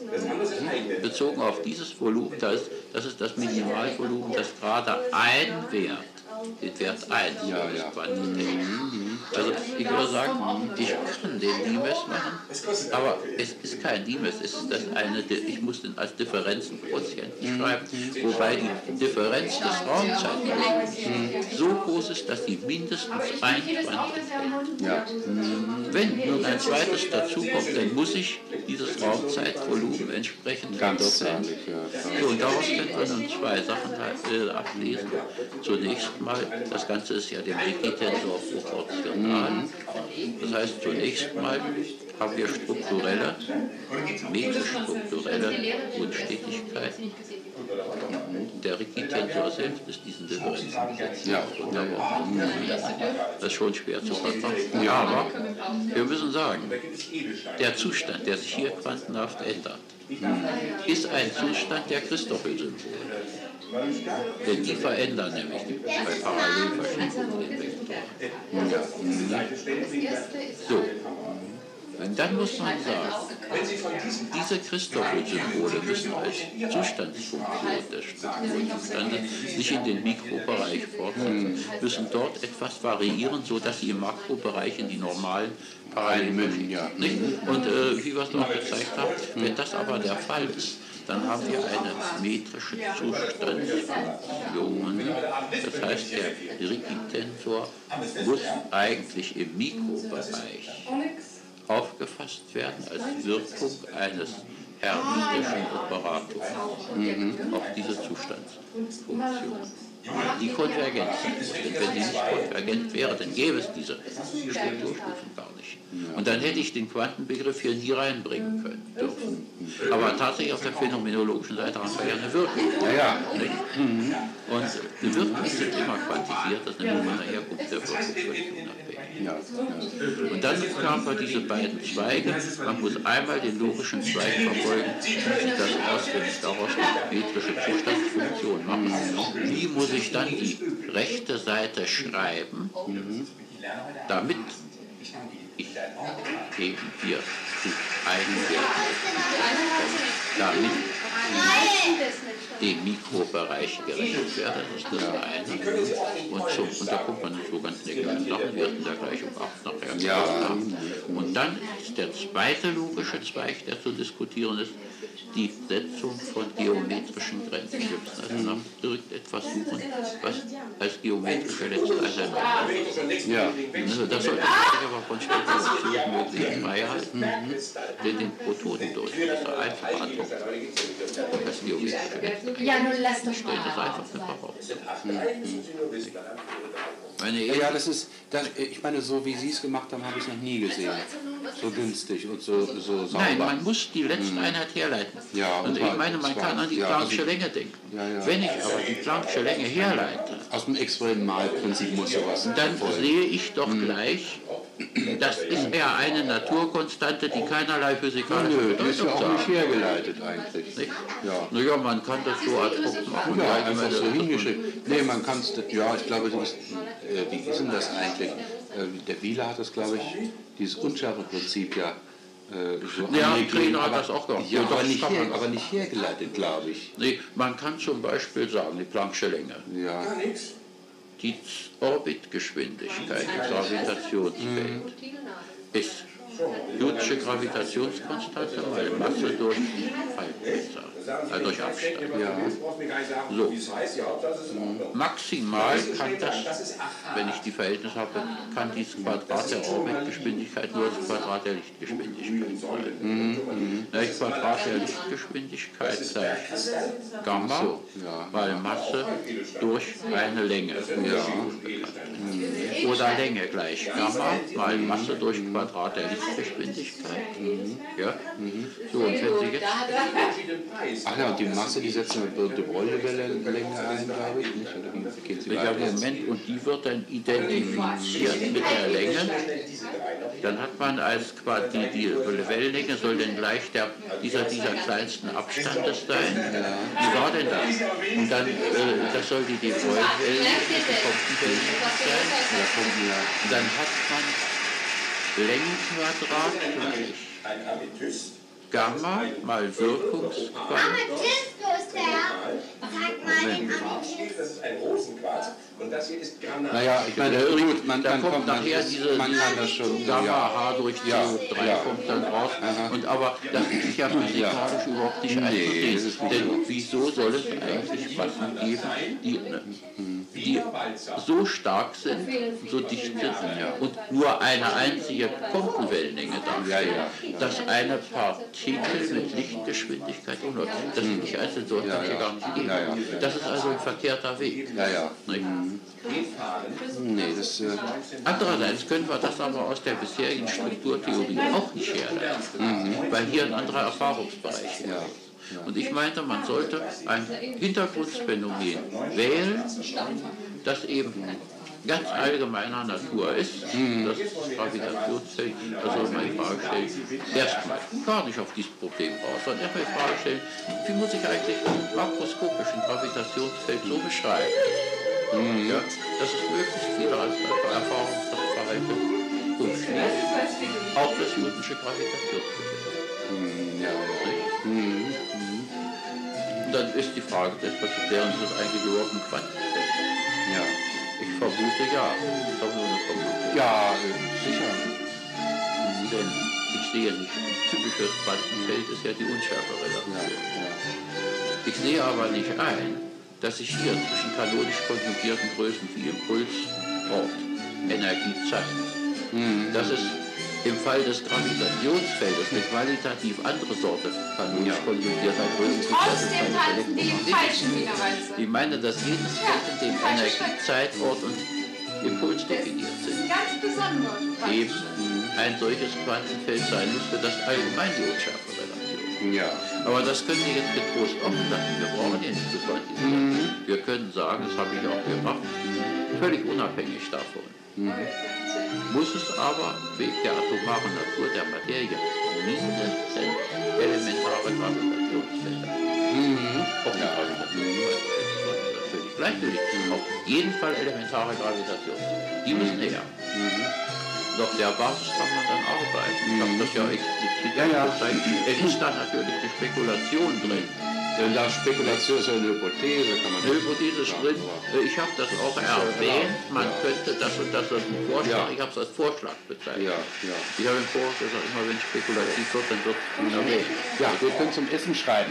Mhm. Bezogen auf dieses Volumen, das, das ist das Minimalvolumen, das gerade ein Wert den Wert eins ja, ja. Quantität. Also ich würde sagen, ich kann den Limes machen, aber es ist kein Limes, es ist das eine, ich muss den als Differenzenquotienten schreiben, wobei die Differenz des Raumzeitvolumens so groß ist, dass sie mindestens ein Quant enthält. Ja. Wenn nun ein zweites dazukommt, dann muss ich dieses Raumzeitvolumen entsprechend verdoppeln. Ja, so, und daraus können wir nun zwei Sachen äh, ablesen. Zunächst mal, das Ganze ist ja dem Ricci-Tensor proportional. Das heißt, zunächst mal haben wir strukturelle, metrisch-strukturelle Unstetigkeit. Der Ricci-Tensor selbst ist diesen Differenzen gesetzt. Ja, wunderbar. Das ist schon schwer zu vertragen. Ja, aber wir müssen sagen, der Zustand, der sich hier quantenhaft ändert, ist ein Zustand der Christoffel-Symbole. Denn die verändern nämlich die bei Parallelverschiebungen den Vektor. So. Und dann muss man sagen, diese Christoffel-Symbole müssen als Zustandsfunktion des Strukturzustandes sich in den Mikrobereich fortsetzen, müssen dort etwas variieren, sodass sie im Makrobereich in die normalen Parallelen ja. Und äh, wie wir es noch gezeigt haben, wenn das aber der Fall ist, dann haben wir eine metrische Zustandsfunktion. Das heißt, der Ricci-Tensor muss eigentlich im Mikrobereich aufgefasst werden als Wirkung eines hermitischen Operators mhm. auf diese Zustandsfunktion. Die konvergent sind. Denn wenn die nicht konvergent wäre, dann gäbe es diese Strukturstufen gar nicht. Und dann hätte ich den Quantenbegriff hier nie reinbringen können dürfen. Aber tatsächlich auf der phänomenologischen Seite haben wir ja eine Wirkung. Ja, ja. Mhm. Und die Wirkungen sind immer quantifiert, das ist nämlich von der Herkunft der Wirkung völlig unabhängig. Ja. Ja. Und dann haben wir diese beiden Zweige. Man muss einmal den logischen Zweig verfolgen, das aus, daraus eine metrische Zustandsfunktion machen. Wie muss ich dann die rechte Seite schreiben, damit ich eben hier zu einem Wert damit dem Mikrobereich gerechnet werde, das ist das eine. Und, so, und da kommt man nicht so ganz negativ Sachen, wir hatten da gleich um acht nachher. Ja. Und dann ist der zweite logische Zweig, der zu diskutieren ist, die Setzung von geometrischen Grenzen. Wir müssen also nach irgendetwas suchen, was als geometrische Letzteinheit ist. Ja. Das sollte man sich aber von Spekulation möglichst frei halten, den, den Protonen durch. Das ist eine einfache Antwort. Das geometrische Letzteinheit. Ja, nun lass doch Stellt das einfach eine Behauptung. Meine ja, das ist, das, ich meine, so wie Sie es gemacht haben, habe ich es noch nie gesehen. So günstig und so, so sauber. Nein, man muss die Letzteinheit herleiten. Ja, und ich meine, man kann an die ja, Planck'sche also, Länge denken. Ja, ja. Wenn ich aber die Planck'sche Länge herleite, aus dem Experimentalprinzip muss sowas dann folgen. sehe ich doch hm. gleich, das ist eher eine Naturkonstante, die keinerlei physikalische Nö, Bedeutung die ist ja auch hat. nicht hergeleitet eigentlich. Nicht? Ja. Naja, man kann das so ad hoc machen. Ja, einfach so hingeschrieben. Nee, man kann es, ja, ich glaube, das ist, äh, wie ist denn das eigentlich? Äh, der Wieler hat das, glaube ich, dieses Unschärfeprinzip ja äh, so ja, angelegt, Trainer hat aber, das auch gemacht. ja, Ja, aber, das nicht kann her, man. aber nicht hergeleitet, glaube ich. Nee, man kann zum Beispiel sagen, die Planck'sche Länge, Ja. die Orbitgeschwindigkeit, das Gravitationsfeld, ist Newtonsche Gravitationskonstante mal Masse durch Fallmesser, also durch Abstand. Ja. So. Maximal kann das, wenn ich die Verhältnisse habe, kann dieses Quadrat der Orbitgeschwindigkeit nur das Quadrat der Lichtgeschwindigkeit sein. Mhm. Das Quadrat der Lichtgeschwindigkeit sei Gamma So, ja. mal Masse durch eine Länge. Ja. Oder Länge gleich Gamma mal Masse durch Quadrat der Lichtgeschwindigkeit. Ja? So, und wenn Sie jetzt Ach ja, und die Masse, die setzen eine berühmte Broglewelle ein, glaube ich, nicht? Oder wie gehen Sie ja, weiter jetzt? Moment, und die wird dann identifiziert mit der Länge. Dann hat man als die, die Wellenlänge soll dann gleich der, dieser, dieser kleinsten Abstandes sein. Wie war denn das? Und dann, äh, das soll die, die Wellenlänge, die kommt die Wellenlänge sein. Ja, kommt ja. Und dann hat man Längenquadrat gleich Gamma mal Wirkungsquadrat. Naja, ich meine, gut, man, da man kommt kommt nachher man, diese, man kann das schon. Gamma Ja. H durch C O drei Ja. kommt dann raus. Aha. Und aber das ist ja physikalisch überhaupt nicht Nee, das ist einzusehen. nicht Denn wieso soll es eigentlich Massen geben, die, die so stark sind, so dicht sind und nur eine einzige Quantenwellenlänge darstellen, Ja, ja. dass eine Partikel mit Lichtgeschwindigkeit umläuft. Das ist nicht einzeln, so Ja, kann es ja ja. gar nicht geben. Ja, ja. Das ist also ein verkehrter Weg. Ja, ja. Nicht? Nee, das. Äh, Andererseits können wir das aber aus der bisherigen Strukturtheorie auch nicht herleiten, weil hier ein anderer Erfahrungsbereich ist. ja. Und ich meinte, man sollte ein Hintergrundphänomen wählen, das eben ganz allgemeiner Natur ist, das Gravitationsfeld, also meine Frage stellen, erstmal gar nicht auf dieses Problem raus, sondern erstmal die Frage stellen, wie muss ich eigentlich im makroskopischen Gravitationsfeld so beschreiben? Mhm. Ja, dass es möglichst viele als Erfahrungsverhalten umschließt, auch das Newtonsche Gravitationsfeld. Mhm, ja. Mhm. Und dann ist die Frage, etwa zu klären, ist das eigentlich überhaupt ein Quantenfeld? Ja. Ich vermute ja. Ich habe nur eine Vermutung. Ja, äh, sicher. Denn ich sehe nicht, ein typisches Quantenfeld ist ja die Unschärferelation. Ja, ja. Ich sehe aber nicht ein, dass sich hier zwischen kanonisch konjugierten Größen wie Impuls, Ort, Energie, Zeit, mhm. das ist im Fall des Gravitationsfeldes eine qualitativ andere Sorte kanonisch ja. konjugierter Größen. Trotzdem halten die im falschen Widerweise. Ich meine, dass jedes Feld, in dem Energie, Zeit, Ort und Impuls definiert sind, ganz besonders eben ein solches Quantenfeld sein muss für das allgemein die Unschärferelation. Ja. Aber das können wir jetzt getrost offen lassen. Wir brauchen ja nicht zu quantifizieren. Mhm. Wir können sagen, das habe ich auch gemacht, völlig unabhängig davon. Mhm. Muss es aber wegen der atomaren Natur der Materie mindestens elementare Gravitationsfelder. Mhm. Auch die Gravitationsfelder sind natürlich gleichgültig. Auf jeden Fall elementare Gravitationsfelder. Die müssen her. Mhm. Auf der Basis kann man dann arbeiten. Ich habe das ja explizit ja, ja. gezeigt. Es ist da natürlich eine Spekulation drin. Denn da Spekulation ist ja eine Hypothese, kann man Eine Hypothese ist drin. Ich habe das auch erwähnt. Man ja. könnte das und das als Vorschlag. Ja. Ich habe es als Vorschlag bezeichnet. Ja, ja. Ich habe im Vorschlag gesagt, immer wenn spekulativ wird, dann wird es erwähnt. Ja, wir können zum Essen schreiben.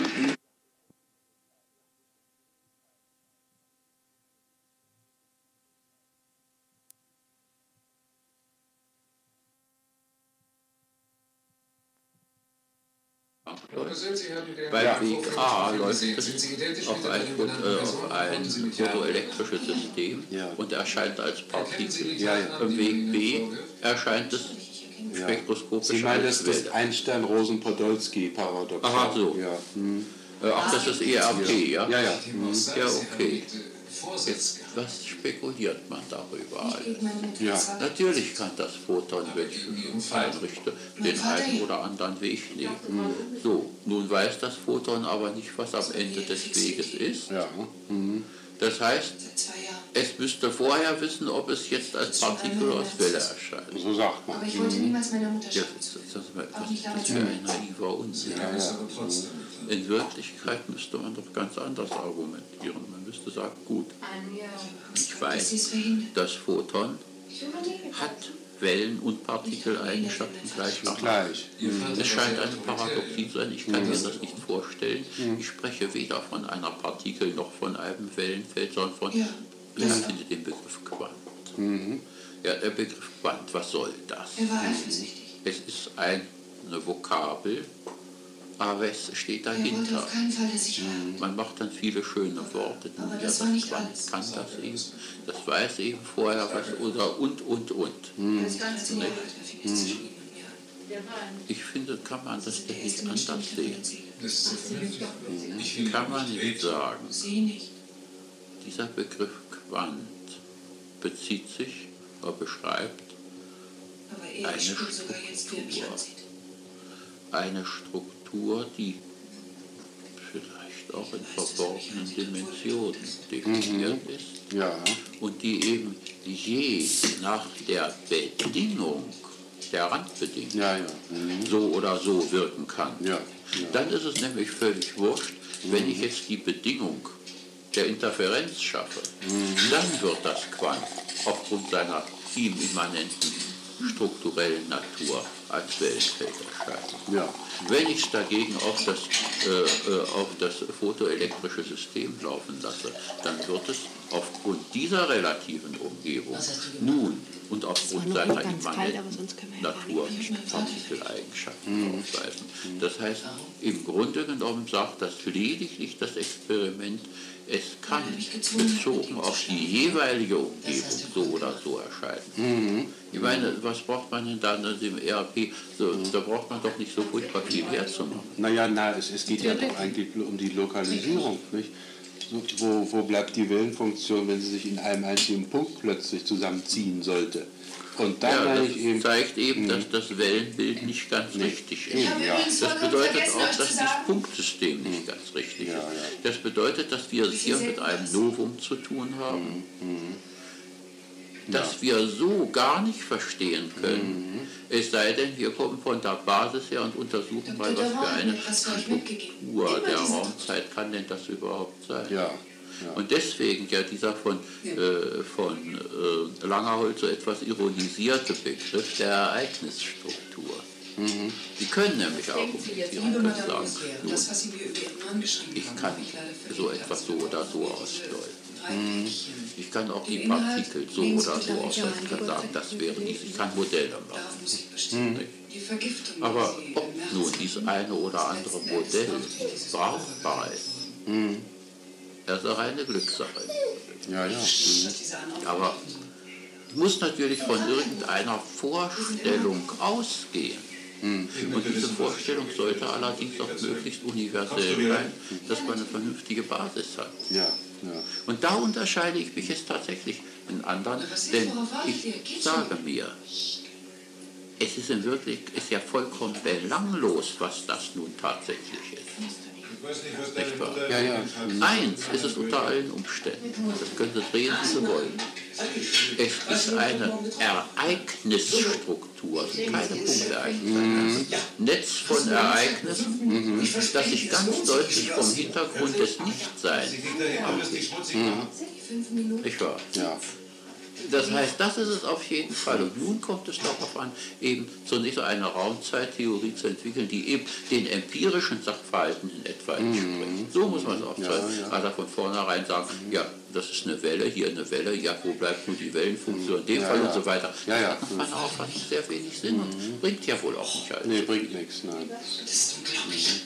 Bei Weg A läuft es auf ein, äh, auf ein photoelektrisches System ja. und erscheint als Partikel. Ja, ja. Im Weg B erscheint es spektroskopisch. Sie meinen, das ist das Einstein-Rosen-Podolsky-Paradoxon. Aha, so. Ja. Hm. Ach, das ist E R P, ja? Ja, ja. Hm. Ja, okay. Jetzt, was spekuliert man darüber alles? Ja. Natürlich kann das Photon, wenn ich es einrichte, den einen oder anderen Weg nehmen. Mhm. So, nun weiß das Photon aber nicht, was am Ende des Weges ist. Ja. Mhm. Das heißt, es müsste vorher wissen, ob es jetzt als Partikel oder als Welle erscheint. So sagt man. Aber ich wollte niemals meiner Mutter schaden. Das, das, das, das wäre ein naiver Unsinn. Ja, ja. In Wirklichkeit müsste man doch ganz anders argumentieren. Man müsste sagen, gut, ich weiß, das Photon hat Wellen- und Partikeleigenschaften gleichermaßen. Gleich. Mhm. Es scheint eine Paradoxie zu sein, ich kann mhm. mir das nicht vorstellen. Mhm. Ich spreche weder von einer Partikel noch von einem Wellenfeld, sondern von, ja. ich finde den Begriff Quant. Mhm. Ja, der Begriff Quant, was soll das? Er war eifersüchtig. Es ist ein, eine Vokabel, aber es steht dahinter. Auf keinen Fall, dass ich mhm. Man macht dann viele schöne Worte. Aber ja, das war nicht Quant alles. kann das eben. Das weiß eben vorher was oder und, und, und. Mhm. Das ganze Jahr mhm. Ich finde, kann man das denn nicht anders sehen? Mhm. Kann man nicht sagen, dieser Begriff Quant bezieht sich oder beschreibt eine Struktur. Eine Struktur, die vielleicht auch in verborgenen Dimensionen definiert mhm. ist ja. und die eben je nach der Bedingung, der Randbedingung, ja, ja. Mhm. so oder so wirken kann. Ja. Ja. Dann ist es nämlich völlig wurscht, mhm. wenn ich jetzt die Bedingung der Interferenz schaffe, mhm. dann wird das Quant aufgrund seiner ihm immanenten strukturellen Natur als Wellenfeld erscheinen. Ja. Wenn ich es dagegen auf das, äh, auf das photoelektrische System laufen lasse, dann wird es aufgrund dieser relativen Umgebung nun und aufgrund seiner immanenten Natur Partikeleigenschaften mhm. aufweisen. Das heißt, im Grunde genommen sagt das lediglich das Experiment, es kann bezogen auf die jeweilige Umgebung so oder so erscheinen. Mhm. Ich meine, was braucht man denn dann im E R P? So, mhm. Da braucht man doch nicht so furchtbar viel herzumachen. Naja, na, es, es geht ja doch eigentlich um die Lokalisierung, nicht? So, wo, wo bleibt die Wellenfunktion, wenn sie sich in einem einzigen Punkt plötzlich zusammenziehen sollte? Und dann ja, das ich eben, zeigt eben, dass das Wellenbild nicht ganz nee. richtig ist. Ja. Das bedeutet auch, dass das Punktsystem nicht ganz richtig ja, ist. ja. Das bedeutet, dass wir es hier mit einem Novum zu tun haben, mhm. das ja. wir so gar nicht verstehen können, mhm. es sei denn, wir kommen von der Basis her und untersuchen mal, was für eine Struktur der Raumzeit kann denn das überhaupt sein. Ja. Ja. Und deswegen ja dieser von, äh, von äh, Langerholz so etwas ironisierte Begriff der Ereignisstruktur. Mhm. Sie können nämlich argumentieren, können sagen, nun, ich kann so etwas so oder so ausdeuten. Mhm. Ich kann auch die Partikel so oder so ausdeuten. Ich kann sagen, das wäre dies. Ich kann Modelle machen. Mhm. Aber ob nun dieses eine oder andere Modell brauchbar ist, mhm. das ist eine reine Glückssache. Ja, ja. Mhm. Aber ich muss natürlich von irgendeiner Vorstellung ausgehen. Mhm. Und diese Vorstellung sollte allerdings auch möglichst universell sein, dass man eine vernünftige Basis hat. Ja, ja. Und da unterscheide ich mich jetzt tatsächlich in anderen, denn ich sage mir, es ist in Wirklichkeit ist ja vollkommen belanglos, was das nun tatsächlich ist. Nicht wahr? Ja, ja. Eins ist es unter allen Umständen, das können Sie drehen, wie Sie wollen. Es ist eine Ereignisstruktur, keine Punktereignisse, ein Netz von Ereignissen, mhm. das sich ganz deutlich vom Hintergrund des Nichtseins abgeht. Mhm. Nicht wahr? Ja. Das heißt, das ist es auf jeden Fall. Und nun kommt es darauf an, eben zunächst eine Raumzeittheorie zu entwickeln, die eben den empirischen Sachverhalten in etwa entspricht. So muss man es aufzeigen. Ja, ja. Also von vornherein sagen, ja, das ist eine Welle, hier eine Welle, ja, wo bleibt nun die Wellenfunktion in dem ja, Fall ja. und so weiter. Ja, ja. Das macht auch fast sehr wenig Sinn und mhm. bringt ja wohl auch nicht alles. Nee, bringt nichts, nein. Das ist unglaublich.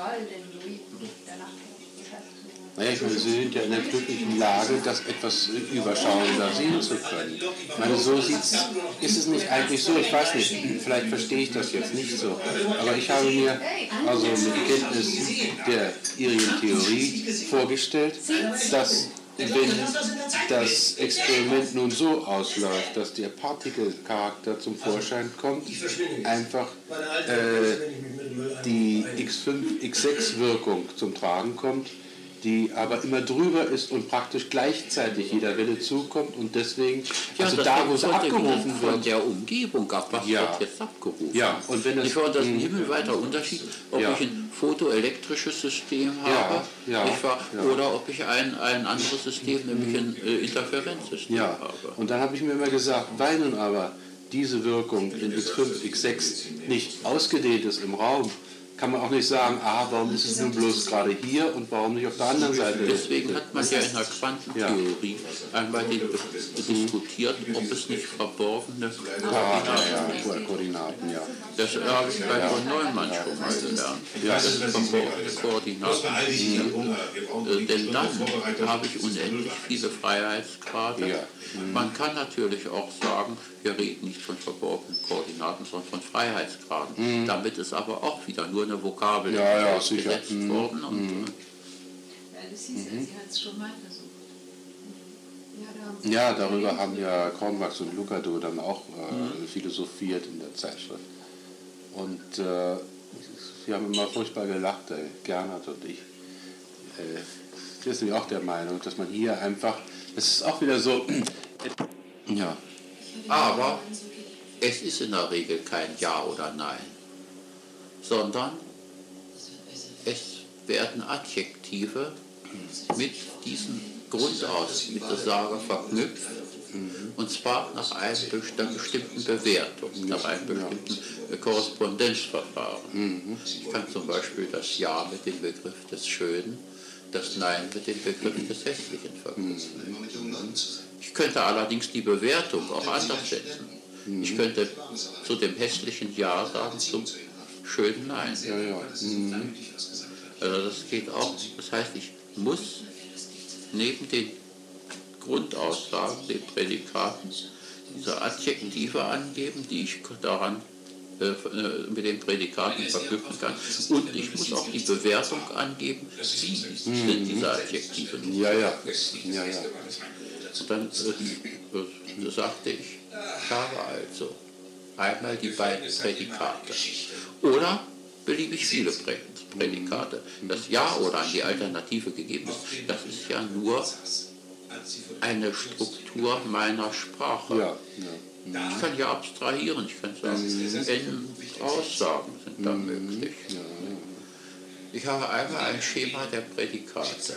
Naja, ich meine, Sie sind ja in der glücklichen Lage, das etwas überschauender sehen zu können. Ich meine, so sieht's, ist es nicht eigentlich so, ich weiß nicht, vielleicht verstehe ich das jetzt nicht so, aber ich habe mir also mit Kenntnis der Irian-Theorie vorgestellt, dass wenn das Experiment nun so ausläuft, dass der Partikelcharakter zum Vorschein kommt, einfach äh, die X fünf, X sechs Wirkung zum Tragen kommt, die aber immer drüber ist und praktisch gleichzeitig jeder Welle zukommt und deswegen, ja, also da, wo es abgerufen wird. Von der Umgebung ab, was ja. wird jetzt abgerufen? Ja, und wenn das, ich das ist ein himmelweiter Unterschied, ob ja. ich ein photoelektrisches System habe ja, ja, nicht wahr? Ja. oder ob ich ein, ein anderes System, nämlich ein äh, Interferenzsystem ja. habe. Und dann habe ich mir immer gesagt, weil nun aber diese Wirkung in X fünf, X sechs nicht ausgedehnt ist im Raum, kann man auch nicht sagen, ah, warum ist es nun bloß gerade hier und warum nicht auf der anderen Seite? Deswegen hat man ja in der Quantentheorie ja. einmal den, diskutiert, ob es nicht verborgene Koordinaten ja, Koordinaten, ja. Das habe ich bei von Neumann schon mal gelernt. Ja. Das ist verborgene Koordinaten. Mhm. Denn dann habe ich unendlich viele Freiheitsgrade. Ja. Mhm. Man kann natürlich auch sagen, wir reden nicht von verborgenen Koordinaten, sondern von Freiheitsgraden. Mhm. Damit ist aber auch wieder nur eine Vokabel ja, ja, gesetzt mhm. worden. Und, mhm. Sie hat es schon mal versucht. Ja, darüber haben ja Kornwachs und Lucado dann auch äh, mhm. philosophiert in der Zeitschrift. Und äh, sie haben immer furchtbar gelacht, äh, Gernot und ich. Äh, wir sind auch der Meinung, dass man hier einfach, es ist auch wieder so, äh, ja. Aber es ist in der Regel kein Ja oder Nein, sondern es werden Adjektive mit diesem Grundaus, mit der Sage verknüpft, mhm. und zwar nach einer bestimmten Bewertung, nach einem bestimmten ja. Korrespondenzverfahren. Mhm. Ich kann zum Beispiel das Ja mit dem Begriff des Schönen, das Nein mit dem Begriff des Hässlichen verknüpfen. Mhm. Ich könnte allerdings die Bewertung auch anders setzen. Mhm. Ich könnte zu dem hässlichen Ja sagen, zum schönen Nein. Ja, ja. Mhm. Also das geht auch. Das heißt, ich muss neben den Grundaussagen, den Prädikaten, diese Adjektive angeben, die ich daran äh, mit den Prädikaten verknüpfen kann. Und ich muss auch die Bewertung angeben, wie mhm. sind diese Adjektive. Ja, ja. ja, ja. Und dann äh, äh, sagte ich, ich habe also einmal die beiden Prädikate oder beliebig viele Prädikate. Das Ja oder an die Alternative gegeben ist, das ist ja nur eine Struktur meiner Sprache. Ja, ja. Ich kann ja abstrahieren, ich kann sagen, N Aussagen sind da möglich. Ich habe einmal ein Schema der Prädikate.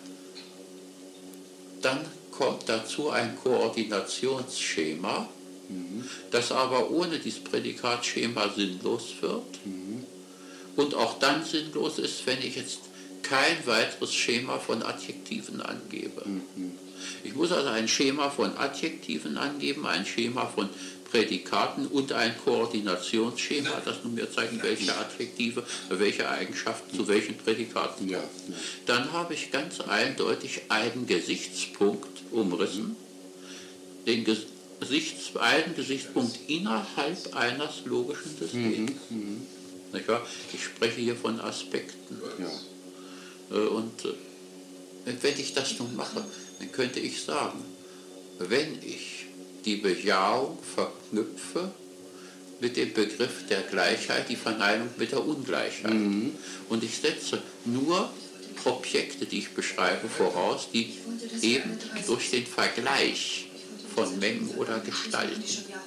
Dann kommt dazu ein Koordinationsschema, mhm. das aber ohne dieses Prädikatschema sinnlos wird mhm. und auch dann sinnlos ist, wenn ich jetzt kein weiteres Schema von Adjektiven angebe. Mhm. Ich muss also ein Schema von Adjektiven angeben, ein Schema von Prädikaten und ein Koordinationsschema, das nun mir zeigt, welche Adjektive, welche Eigenschaften zu welchen Prädikaten. Ja, ja. Dann habe ich ganz eindeutig einen Gesichtspunkt umrissen, den Gesichts, einen Gesichtspunkt innerhalb eines logischen Systems. Mhm, Nicht wahr? Ich spreche hier von Aspekten. Ja. Und wenn ich das nun mache, dann könnte ich sagen, wenn ich die Bejahung verknüpfe mit dem Begriff der Gleichheit, die Verneinung mit der Ungleichheit. Mhm. Und ich setze nur Objekte, die ich beschreibe, voraus, die eben durch den Vergleich von Mengen oder Gestalten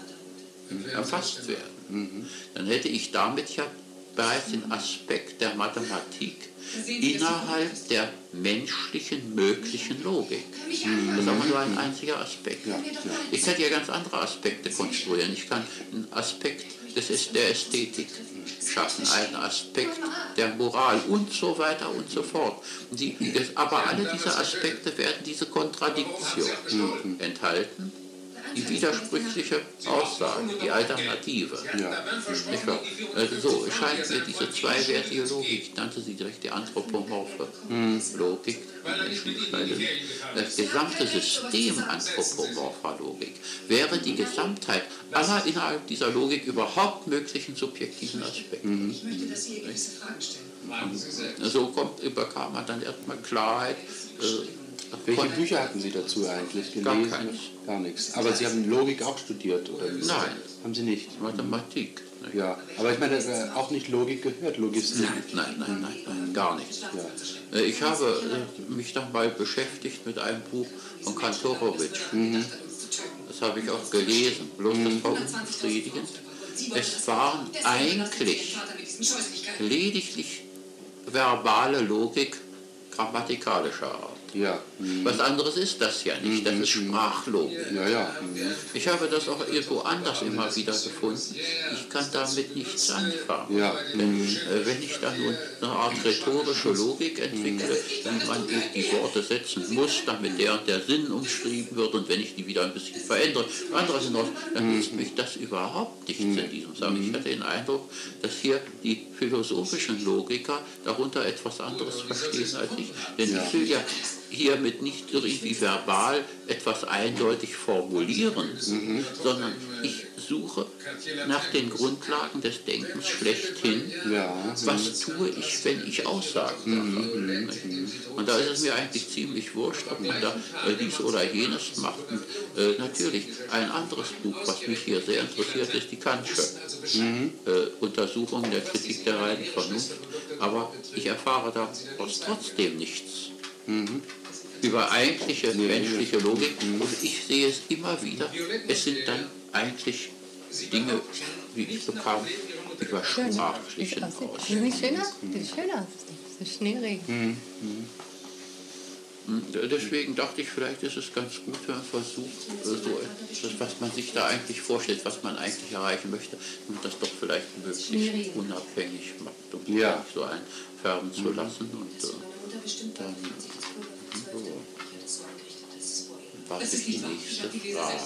erfasst werden. Mhm. Dann hätte ich damit ja bereits den Aspekt der Mathematik innerhalb der menschlichen möglichen Logik. Das ist aber nur ein einziger Aspekt. Ich kann ja ganz andere Aspekte konstruieren. Ich kann einen Aspekt des, der Ästhetik schaffen, einen Aspekt der Moral und so weiter und so fort. Die, aber alle diese Aspekte werden diese Kontradiktion enthalten. Die widersprüchliche Aussage, die Alternative. Ja. Also so scheint mir diese zweiwertige Logik, ich nannte sie direkt die anthropomorphe hm. Logik, das gesamte System anthropomorpher Logik wäre die Gesamtheit aller innerhalb dieser Logik überhaupt möglichen subjektiven Aspekte. Mhm. Ich möchte, dass Sie gewisse Fragen stellen. Und so kommt, bekam man dann erstmal Klarheit. Äh, Welche Bücher hatten Sie dazu eigentlich gelesen? Gar keins. Gar nichts. Aber Sie haben Logik auch studiert, oder? Nein. Haben Sie nicht? Mathematik. Nicht. Ja, aber ich meine, äh, auch nicht Logik gehört, Logistik. Nein, nein, nein, nein, nein gar nicht. Ja. Ich habe äh, mich dann mal beschäftigt mit einem Buch von Kantorowitsch. Mhm. Das habe ich auch gelesen, bloß mhm. das war unbefriedigend. Es waren eigentlich lediglich verbale Logik grammatikalischer Art. Ja. Mhm. Was anderes ist das ja nicht, das ist Sprachlogik. Ja, ja. Ich habe das auch irgendwo anders immer wieder gefunden. Ich kann damit nichts anfangen. Ja. Denn äh, wenn ich dann nun eine Art rhetorische Logik entwickle, wie man die Worte setzen muss, damit der und der Sinn umschrieben wird, und wenn ich die wieder ein bisschen verändere, anderes hinaus, dann ist mich das überhaupt nichts in diesem Sagen. Ich hatte den Eindruck, dass hier die philosophischen Logiker darunter etwas anderes verstehen als ich. Denn ich will ja hiermit nicht irgendwie verbal etwas eindeutig formulieren, mhm. sondern ich suche nach den Grundlagen des Denkens schlechthin, ja. was tue ich, wenn ich Aussagen mache. Mhm. Und da ist es mir eigentlich ziemlich wurscht, ob man da äh, dies oder jenes macht. Und, äh, natürlich, ein anderes Buch, was mich hier sehr interessiert, ist die Kantsche mhm. äh, Untersuchung der Kritik der reinen Vernunft. Aber ich erfahre daraus trotzdem nichts. Mhm. Über eigentliche menschliche Logik. Und ich sehe es immer wieder, es sind dann eigentlich Dinge, die ich bekam, über sprachlichen aus. Sieht schön aus, sieht schön aus, so Schneeregen. Deswegen dachte ich, vielleicht ist es ganz gut, wenn man versucht, so etwas, was man sich da eigentlich vorstellt, was man eigentlich erreichen möchte, und das doch vielleicht möglichst unabhängig macht, um ja. sich so einfärben zu lassen. Und äh, dann so. Was ist die nächste Frage?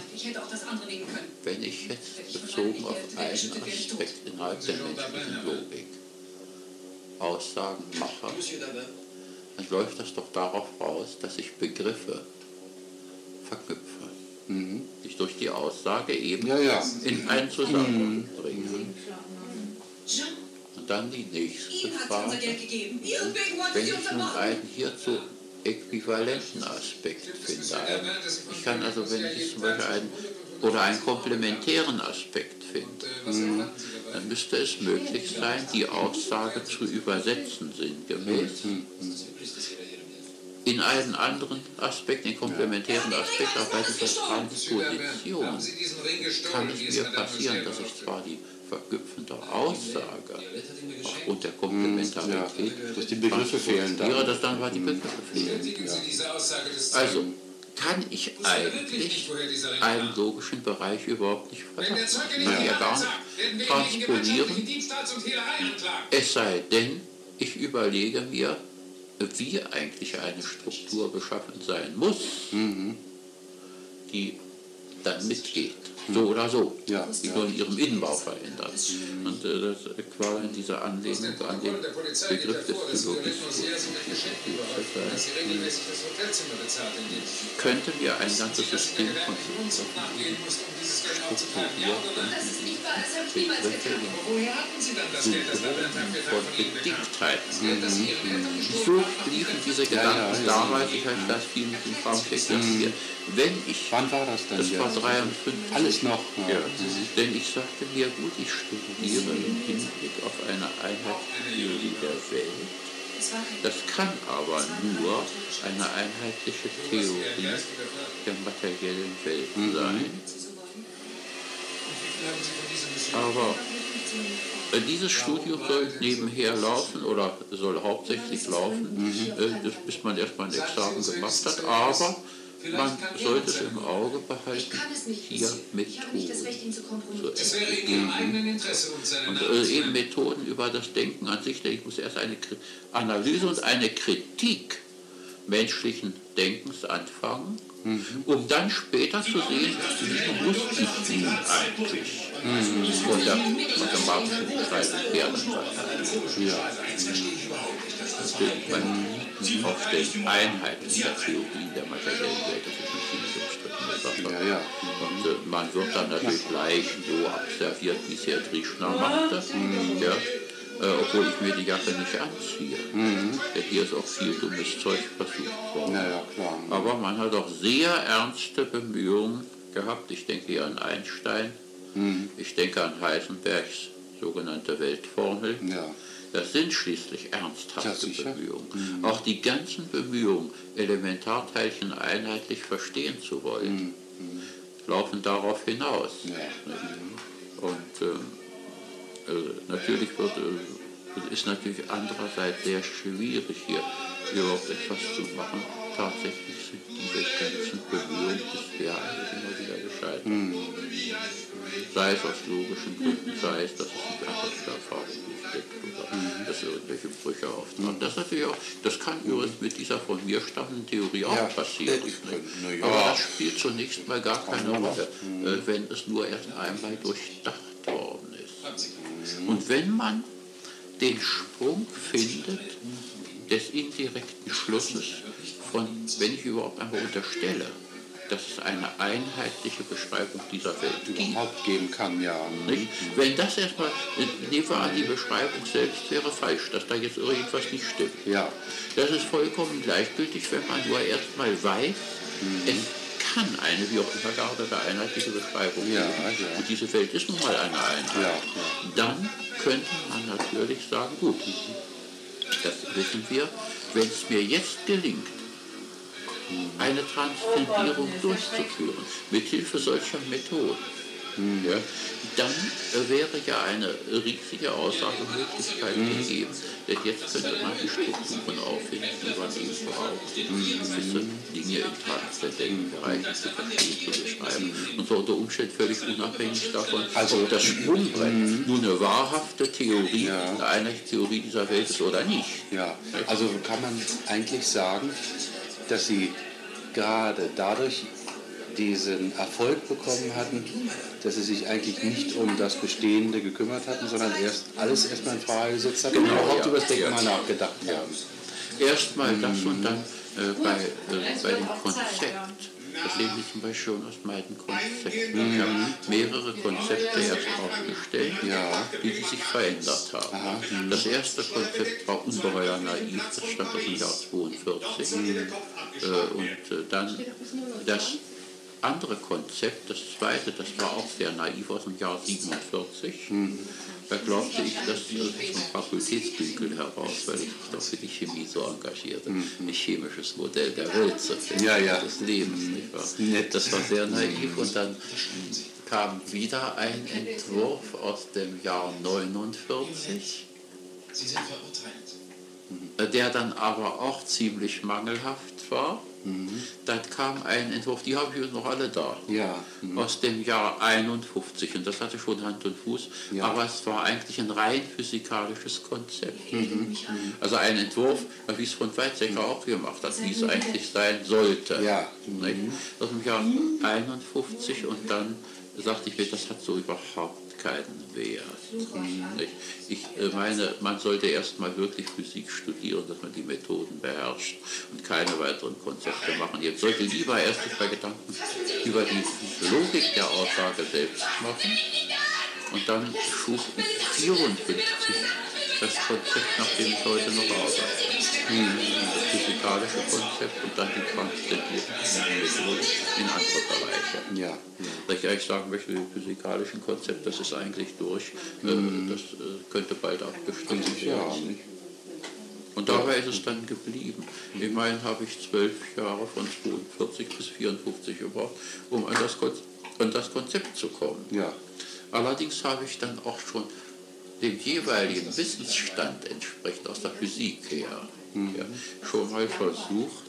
Wenn ich jetzt bezogen auf einen Aspekt innerhalb der menschlichen Logik Aussagen mache, dann läuft das doch darauf raus, dass ich Begriffe verknüpfe, mhm. die ich durch die Aussage eben ja, ja. in einen Zusammenhang mhm. bringe. Und dann die nächste Frage, wenn ich nun einen hierzu äquivalenten Aspekt finde, einen, ich kann also, wenn ich zum Beispiel einen oder einen komplementären Aspekt finde, mhm. dann müsste es möglich sein, die Aussage zu übersetzen sinngemäß mhm. in einen anderen Aspekt, den komplementären Aspekt, auch bei dieser Transposition kann es mir passieren, dass ich zwar die verknüpfende Aussage aufgrund der Komplementarität, ja, dass die Begriffe fehlen dann. Dass dann die Begriffe fehlen. Ja. Also kann ich eigentlich einen logischen Bereich überhaupt nicht verlassen. Ich kann ja gar nicht transponieren, es sei denn, ich überlege mir, wie eigentlich eine Struktur beschaffen sein muss, mhm. die dann mitgeht. So oder so, ja, die nur in ihrem Innenbau verändert. Mhm. Und äh, das war in dieser Anlehnung an den Begriff des Biologismus. Könnte mir ein ganzes System von strukturiert von Bedingtheiten. Mhm. So liefen diese Gedanken ja, ja, ja. damals, ich habe das viel mit dem Frauentext hier. Wenn ich, wann war das denn? Das war dreiundfünfzig. Alles noch. Ja. Ja. Denn ich sagte mir, gut, ich studiere im Hinblick auf eine Einheitstheorie der Welt. Das kann aber nur eine einheitliche Theorie der materiellen Welt mhm. sein. Aber äh, dieses Studium soll nebenher laufen oder soll hauptsächlich laufen, mhm. äh, das, bis man erstmal ein Examen gemacht hat. Aber man sollte es im Auge behalten, hier Methoden zu entwickeln. Und äh, eben Methoden über das Denken an sich, denn ich muss erst eine Analyse und eine Kritik menschlichen Denkens anfangen, mhm. um dann später zu sehen, wie muss ich nun eigentlich mhm. von der mathematischen Beschreibung werden. Ja. Auf den Einheiten der Theorie der materiellen Welt, das ist eine ziemlich umstrittene Sache. Ja, ja. Und äh, man wird dann natürlich gleich so observiert, wie es Herr Drieschner machte, mhm. ja, äh, obwohl ich mir die Jacke nicht anziehe. Mhm. Denn hier ist auch viel dummes Zeug versucht worden. Ja, ja, klar. Aber man hat auch sehr ernste Bemühungen gehabt. Ich denke hier an Einstein, mhm. ich denke an Heisenbergs sogenannte Weltformel. Ja. Das sind schließlich ernsthafte ja, Bemühungen. Mhm. Auch die ganzen Bemühungen, Elementarteilchen einheitlich verstehen zu wollen, mhm. laufen darauf hinaus. Ja. Und äh, äh, natürlich wird, äh, ist natürlich andererseits sehr schwierig, hier überhaupt etwas zu machen. Tatsächlich sind diese ganzen Bemühungen bisher eigentlich immer wieder gescheitert. Mhm. Sei es aus logischen Gründen, sei es, dass es nicht einfach wieder Erfahrung gibt oder mhm. dass irgendwelche Brüche auftreten. Mhm. Das, natürlich auch, das kann übrigens mit dieser von mir stammenden Theorie auch ja, passieren. Äh, ja. Aber das spielt zunächst mal gar keine Rolle, mhm. äh, wenn es nur erst einmal durchdacht worden ist. Mhm. Und wenn man den Sprung findet des indirekten Schlusses, von, wenn ich überhaupt einmal unterstelle, dass es eine einheitliche Beschreibung dieser Welt überhaupt geben kann, ja. Nicht? Wenn das erstmal, nehmen wir an, die Beschreibung selbst wäre falsch, dass da jetzt irgendwas nicht stimmt. Ja. Das ist vollkommen gleichgültig, wenn man nur erstmal weiß, mhm. es kann eine, wie auch immer geartete, einheitliche Beschreibung ja, geben. Ja. Und diese Welt ist nun mal eine Einheit. Ja, ja. Dann könnte man natürlich sagen, gut, das wissen wir, wenn es mir jetzt gelingt, eine Transzendierung durchzuführen, mit Hilfe solcher Methoden, mhm. ja, dann äh, wäre ja eine riesige Aussagemöglichkeit mhm. gegeben, denn jetzt könnte man die Strukturen auffinden, die man eben braucht, gewisse Dinge im transzendenten Bereich zu verstehen, zu beschreiben, und so unter Umständen völlig unabhängig davon, also, ob das Sprungbrett mhm. nur eine wahrhafte Theorie, ja. eine einheitliche Theorie dieser Welt ist oder nicht. Ja, also kann man eigentlich sagen, dass sie gerade dadurch diesen Erfolg bekommen hatten, dass sie sich eigentlich nicht um das Bestehende gekümmert hatten, sondern erst alles erstmal in Frage gesetzt haben genau, und überhaupt ja, über das Denken ja. mal nachgedacht ja. haben. Erstmal das und dann äh, bei, äh, bei dem Konzept. Das sehen Sie zum Beispiel schon aus meinen Konzepten. Mhm. Ich habe mehrere Konzepte erst aufgestellt, ja. die sich verändert haben. Aha. Das erste Konzept war ungeheuer naiv, das stammt aus dem Jahr zweiundvierzig. Mhm. Äh, und äh, dann das andere Konzept, das zweite, das war auch sehr naiv, aus dem Jahr siebenundvierzig. Mhm. Da glaubte ich, dass äh, vom Fakultätsdünkel heraus, weil ich mich doch für die Chemie so engagierte, mhm. ein chemisches Modell der Welt zu finden, ja, ja. des Lebens. Nicht wahr? Das war sehr naiv, und dann kam wieder ein Entwurf aus dem Jahr neunundvierzig, Sie sind verurteilt. der dann aber auch ziemlich mangelhaft war. Mhm. Dann kam ein Entwurf, die habe ich noch alle da, ja. Mhm. aus dem Jahr einundfünfzig, und das hatte schon Hand und Fuß, ja. aber es war eigentlich ein rein physikalisches Konzept. Mhm. Also ein Entwurf, wie es von Weizsäcker mhm. auch gemacht hat, wie es eigentlich sein sollte. Ja. Mhm. Aus dem Jahr einundfünfzig, und dann sagte ich mir, das hat so überhaupt keinen Wert. Mhm. Ich meine, man sollte erstmal wirklich Physik studieren, dass man die Methoden beherrscht und keine weiteren Konzepte machen. Jetzt sollte lieber erst sich bei Gedanken über die Logik der Aussage selbst machen, und dann schuf ich vierundfünfzig das Konzept, nach dem ich heute noch arbeite. Mhm. Das physikalische Konzept und dann die transzendierten Methoden in andere Bereiche. Ja, ja. Dass ich eigentlich sagen möchte, die physikalischen Konzept, das ist eigentlich durch, mhm. das könnte bald abgeschlossen werden. Und dabei ist es dann geblieben. Immerhin habe ich zwölf Jahre von zweiundvierzig bis vierundfünfzig gebraucht, um an das, an das Konzept zu kommen. Ja. Allerdings habe ich dann auch schon dem jeweiligen Wissensstand entsprechend aus der Physik her mhm. ja, schon mal versucht,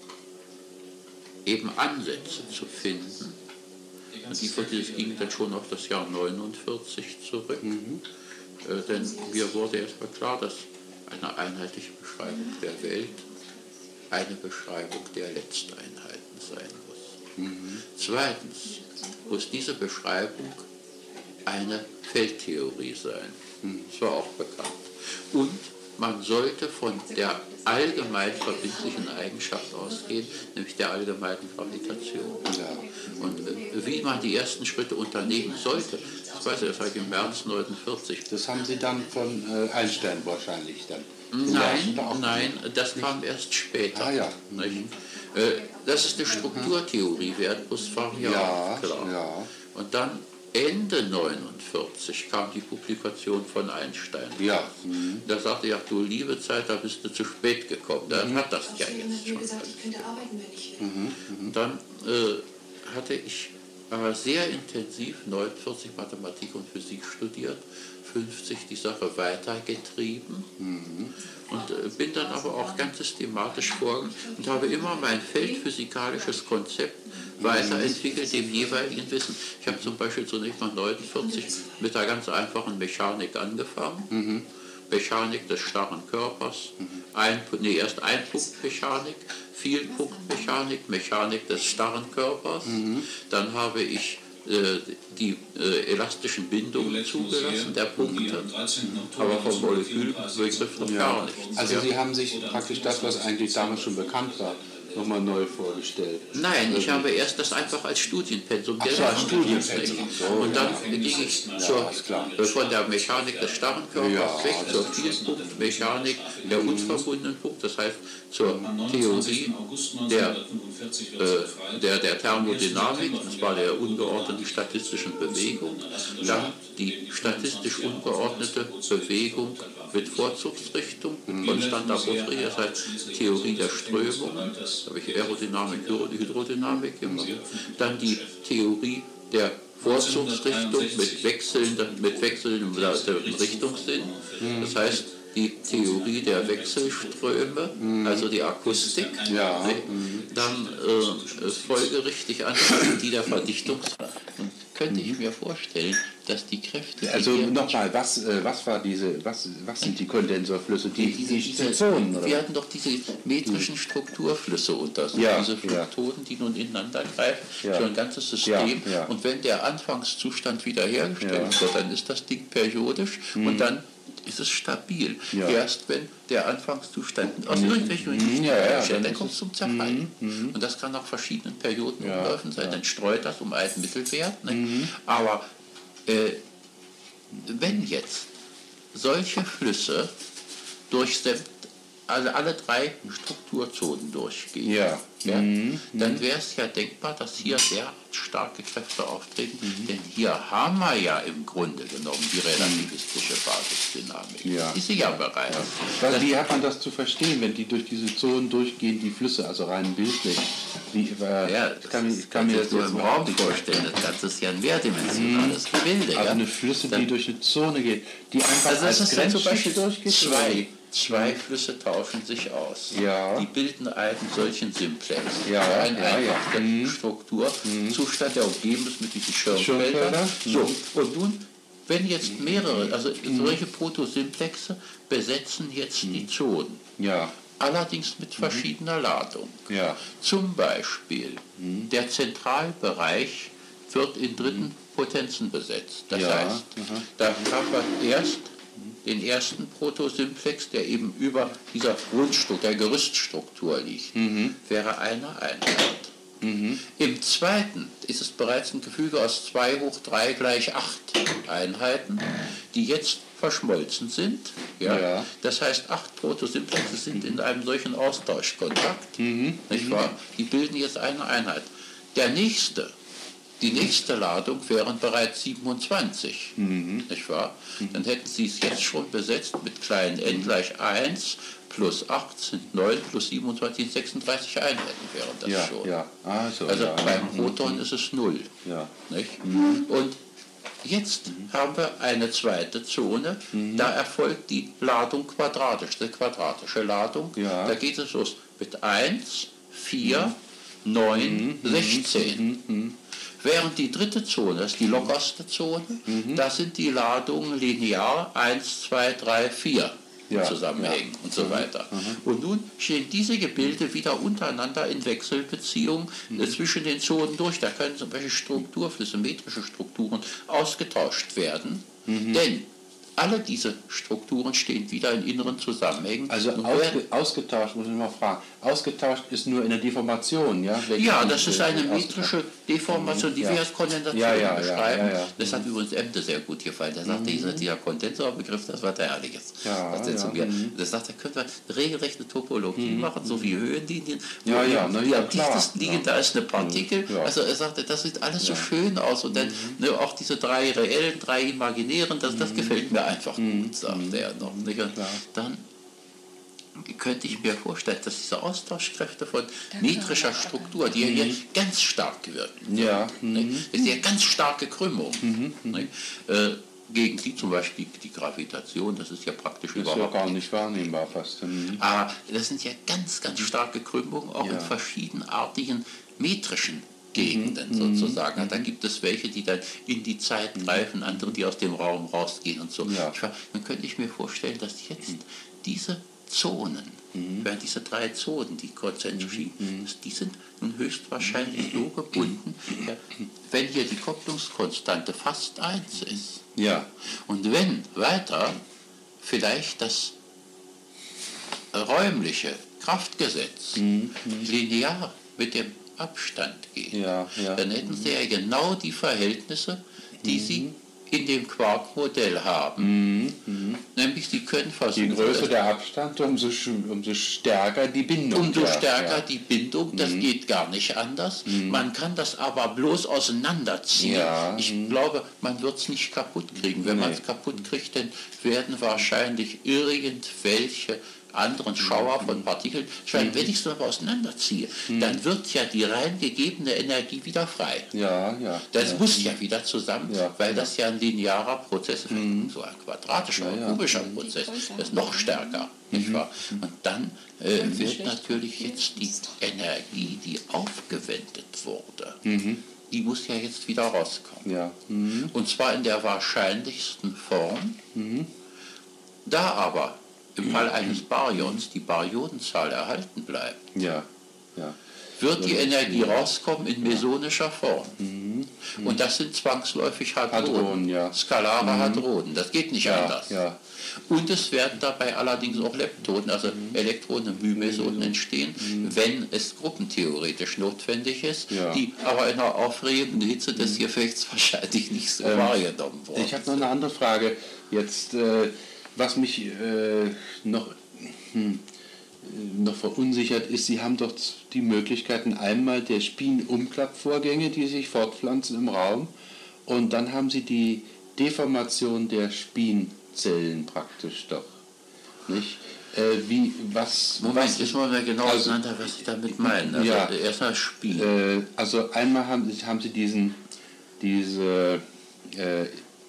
eben Ansätze zu finden. Und die von dieses ging dann schon auf das Jahr neunundvierzig zurück, mhm. äh, denn mir wurde erstmal klar, dass eine einheitliche Beschreibung der Welt eine Beschreibung der Letzteinheiten sein muss. Mhm. Zweitens muss diese Beschreibung eine Feldtheorie sein. Das war auch bekannt. Und man sollte von der allgemein verbindlichen Eigenschaft ausgehen, nämlich der allgemeinen Gravitation. Ja. Und äh, wie man die ersten Schritte unternehmen sollte, das weiß ich, das habe ich im März neunundvierzig. Das haben Sie dann von äh, Einstein wahrscheinlich dann? Nein, nein, das kam nicht? erst später. Ah, ja. Mhm. Äh, das ist eine Strukturtheorie, Wert plus Variable, ja, klar. Ja. Und dann Ende neunundvierzig kam die Publikation von Einstein. Ja. Mhm. Da sagte ich, ach du liebe Zeit, da bist du zu spät gekommen. Der mhm. hat das ja jetzt schon. Gesagt, ich könnte arbeiten, wenn ich will. Mhm. Mhm. Dann äh, hatte ich äh, sehr intensiv neunundvierzig Mathematik und Physik studiert, fünfzig die Sache weitergetrieben mhm. und äh, bin dann aber auch ganz systematisch vorgegangen und habe immer mein feldphysikalisches Konzept weiterentwickelt, dem jeweiligen Wissen. Ich habe zum Beispiel zunächst mal neunundvierzig mit der ganz einfachen Mechanik angefangen. Mhm. Mechanik des starren Körpers, mhm. ein, nee, erst Einpunktmechanik, Vielpunktmechanik, Mechanik des starren Körpers. Mhm. Dann habe ich äh, die äh, elastischen Bindungen zugelassen, der Punkte, aber vom Molekülbegriff noch gar nichts. Also Sie haben sich praktisch das, was eigentlich damals schon bekannt war, nochmal neu vorgestellt. Nein, ich habe erst das einfach als Studienpensum gelernt. So, als Studienpensum. So, und dann ja. ging ich zur, ja, von der Mechanik des starren Körpers ja, weg zur Vielpunktmechanik der unverbundenen Punkt, das heißt zur Theorie der, äh, der, der Thermodynamik, das war der ungeordneten statistischen Bewegung, dann die statistisch ungeordnete Bewegung mit Vorzugsrichtung, mit konstanter Porphyrie, das heißt Theorie der Strömungen, da habe ich Aerodynamik, Hydrodynamik gemacht. Dann die Theorie der Vorzugsrichtung mit wechselndem, mit wechselndem Richtungssinn, das heißt die Theorie der Wechselströme, mhm. also die Akustik, ja. Dann äh, folgerichtig an die der Verdichtungsfrage. Und könnte ich mir vorstellen, dass die Kräfte... Also nochmal, was, äh, was war diese, was, was sind die Kondensorflüsse, die, die, diese Zonen? Oder? Wir hatten doch diese metrischen Strukturflüsse untersucht, ja, diese Flunktoden, die nun ineinander greifen, ja. Schon ein ganzes System. Ja, ja. Und wenn der Anfangszustand wiederhergestellt ja. wird, dann ist das Ding periodisch mhm. und dann ist es stabil. Ja. Erst wenn der Anfangszustand aus irgendwelchen Gründen ja, ja, ja, dann kommt es zum Zerfall. Mhm. Und das kann nach verschiedenen Perioden ja, umlaufen sein. Ja. Dann streut das um einen Mittelwert. Ne? Mhm. Aber äh, wenn jetzt solche Flüsse durch alle, alle drei Strukturzonen durchgehen, ja. Ja, mhm. dann wäre es ja denkbar, dass hier sehr starke Kräfte auftreten, mhm. denn hier haben wir ja im Grunde genommen die relativistische Basisdynamik. Ja. Ist sie ja bereits. Ja. Wie hat man das zu verstehen, wenn die durch diese Zonen durchgehen, die Flüsse, also rein bildlich? Wie, äh, ja, ich kann, ich kann mir das jetzt im Raum vorstellen, das Ganze ist ja ein mehrdimensionales Gebilde. Also ja? eine Flüsse, dann, die durch eine Zone geht, die einfach also als Grenzschicht durchgeht? Zwei. Zwei Flüsse tauschen sich aus. Ja. Die bilden einen solchen Simplex. Ja, Eine ja, ja. einfache Mhm. Strukturzustand, der umgeben ist mit diesen Schirmfeldern. Schirmfelder. So, und nun, wenn jetzt mehrere, also solche Protosimplexe besetzen jetzt die Zonen. Ja. Allerdings mit verschiedener Ladung. Ja. Zum Beispiel, der Zentralbereich wird in dritten Potenzen besetzt. Das Ja, heißt, aha. da haben wir erst den ersten Protosimplex, der eben über dieser Grundstruktur, der Gerüststruktur liegt, wäre eine Einheit. Mhm. Im zweiten ist es bereits ein Gefüge aus zwei hoch drei gleich acht Einheiten, die jetzt verschmolzen sind. Ja? Ja. Das heißt, acht Protosimplexe sind in einem solchen Austauschkontakt. Mhm. Nicht wahr? Die bilden jetzt eine Einheit. Der nächste, die nächste Ladung wären bereits siebenundzwanzig. Mhm. Nicht wahr? Dann hätten Sie es jetzt schon besetzt mit kleinen n gleich eins plus acht sind neun plus siebenundzwanzig sind sechsunddreißig Einheiten wären das Ja, schon. ja. Also, Also ja. beim Proton ist es null. Ja. Nicht? Und jetzt haben wir eine zweite Zone, da erfolgt die Ladung quadratisch, die quadratische Ladung. Ja. Da geht es los mit eins, vier, neun, sechzehn. Während die dritte Zone, das ist die lockerste Zone, da sind die Ladungen linear eins, zwei, drei, vier. Ja, Zusammenhängen ja. und so weiter. Und nun stehen diese Gebilde wieder untereinander in Wechselbeziehung äh, zwischen den Zonen durch. Da können zum Beispiel Strukturflüsse, metrische Strukturen ausgetauscht werden, denn alle diese Strukturen stehen wieder in inneren Zusammenhängen. Also und ausge, werden, ausgetauscht, muss ich mal fragen. Ausgetauscht ist nur in der Deformation, ja? Welche ja, das ist eine ausgetauscht? metrische Deformation, die Ja. wir als Kondensation Ja, ja, ja, beschreiben. ja, ja. Das hat übrigens Emde sehr gut gefallen. Der sagte, dieser, dieser Kondensorbegriff, das war der Herrliches. Ja, Das, zu ja, mir. Das sagt, da können wir eine regelrechte Topologie machen, so wie Höhenlinien, wo Ja, ja, eben na die ja, am klar, dichtesten liegen, ja. da ist eine Partikel. Ja. Also er sagte, das sieht alles so schön aus. Und dann ne, auch diese drei reellen, drei imaginären, das, das gefällt mir einfach gut, sagte er noch. Nicht? Und dann könnte ich mir vorstellen, dass diese Austauschkräfte von metrischer Struktur, die ja hier ganz stark wirken, Ja. nicht? Das ist ja ganz starke Krümmung. Nicht? Äh, gegen die zum Beispiel die, die Gravitation, das ist ja praktisch Das ist ja überhaupt gar nicht. nicht wahrnehmbar fast. Mhm. Aber das sind ja ganz, ganz starke Krümmungen, auch Ja. in verschiedenartigen metrischen Gegenden sozusagen. Da gibt es welche, die dann in die Zeit greifen, andere, die aus dem Raum rausgehen und so. Ja. Ich, dann könnte ich mir vorstellen, dass jetzt diese Zonen, während diese drei Zonen, die konzentrisch liegen, die sind nun höchstwahrscheinlich so gebunden, ja, wenn hier die Kopplungskonstante fast eins ist. Ja. Und wenn weiter vielleicht das räumliche Kraftgesetz linear mit dem Abstand geht, Ja, ja. dann hätten Sie ja genau die Verhältnisse, die Sie in dem Quark-Modell haben. Nämlich Sie können versuchen, Je größer der Abstand, umso, sch- umso stärker die Bindung. umso Ja, stärker ja. die Bindung, das geht gar nicht anders. Man kann das aber bloß auseinanderziehen. Ja, Ich glaube, man wird es nicht kaputt kriegen. Wenn Nee. man es kaputt kriegt, dann werden wahrscheinlich irgendwelche anderen Schauer von Partikeln scheinen. Wenn ich es aber auseinanderziehe, dann wird ja die rein gegebene Energie wieder frei. Ja, ja. Das ja. muss ja wieder zusammen, Ja, weil ja. das ja ein linearer Prozess ist, so ein quadratischer, Ja, ja. kubischer Prozess, das ist noch stärker, nicht wahr? Und dann äh, wird natürlich jetzt die Energie, die aufgewendet wurde, die muss ja jetzt wieder rauskommen. Ja. Mhm. Und zwar in der wahrscheinlichsten Form. Da aber im Fall eines Baryons die Baryonenzahl erhalten bleibt, Ja. Ja. wird die Energie rauskommen in mesonischer Form. Und das sind zwangsläufig Hadronen, Hadronen, ja. skalare Hadronen, das geht nicht Ja, anders. ja. Und es werden dabei allerdings auch Leptonen, also Elektronen, Mühmesonen entstehen, wenn es gruppentheoretisch notwendig ist, Ja. die aber in der aufregenden Hitze des Gefechts wahrscheinlich nicht so wahrgenommen wurden. Ich habe noch eine andere Frage. Jetzt, äh, was mich äh, noch, hm, äh, noch verunsichert ist, Sie haben doch die Möglichkeiten einmal der Spin-Umklappvorgänge, die sich fortpflanzen im Raum, und dann haben Sie die Deformation der Spinzellen praktisch doch. Nicht? Äh, wie, was, Moment, was, jetzt wollen wir genau also- auseinander, was ich damit meine. Also Ja. erstmal Spiel. Äh, also einmal haben, haben Sie diesen, diese äh,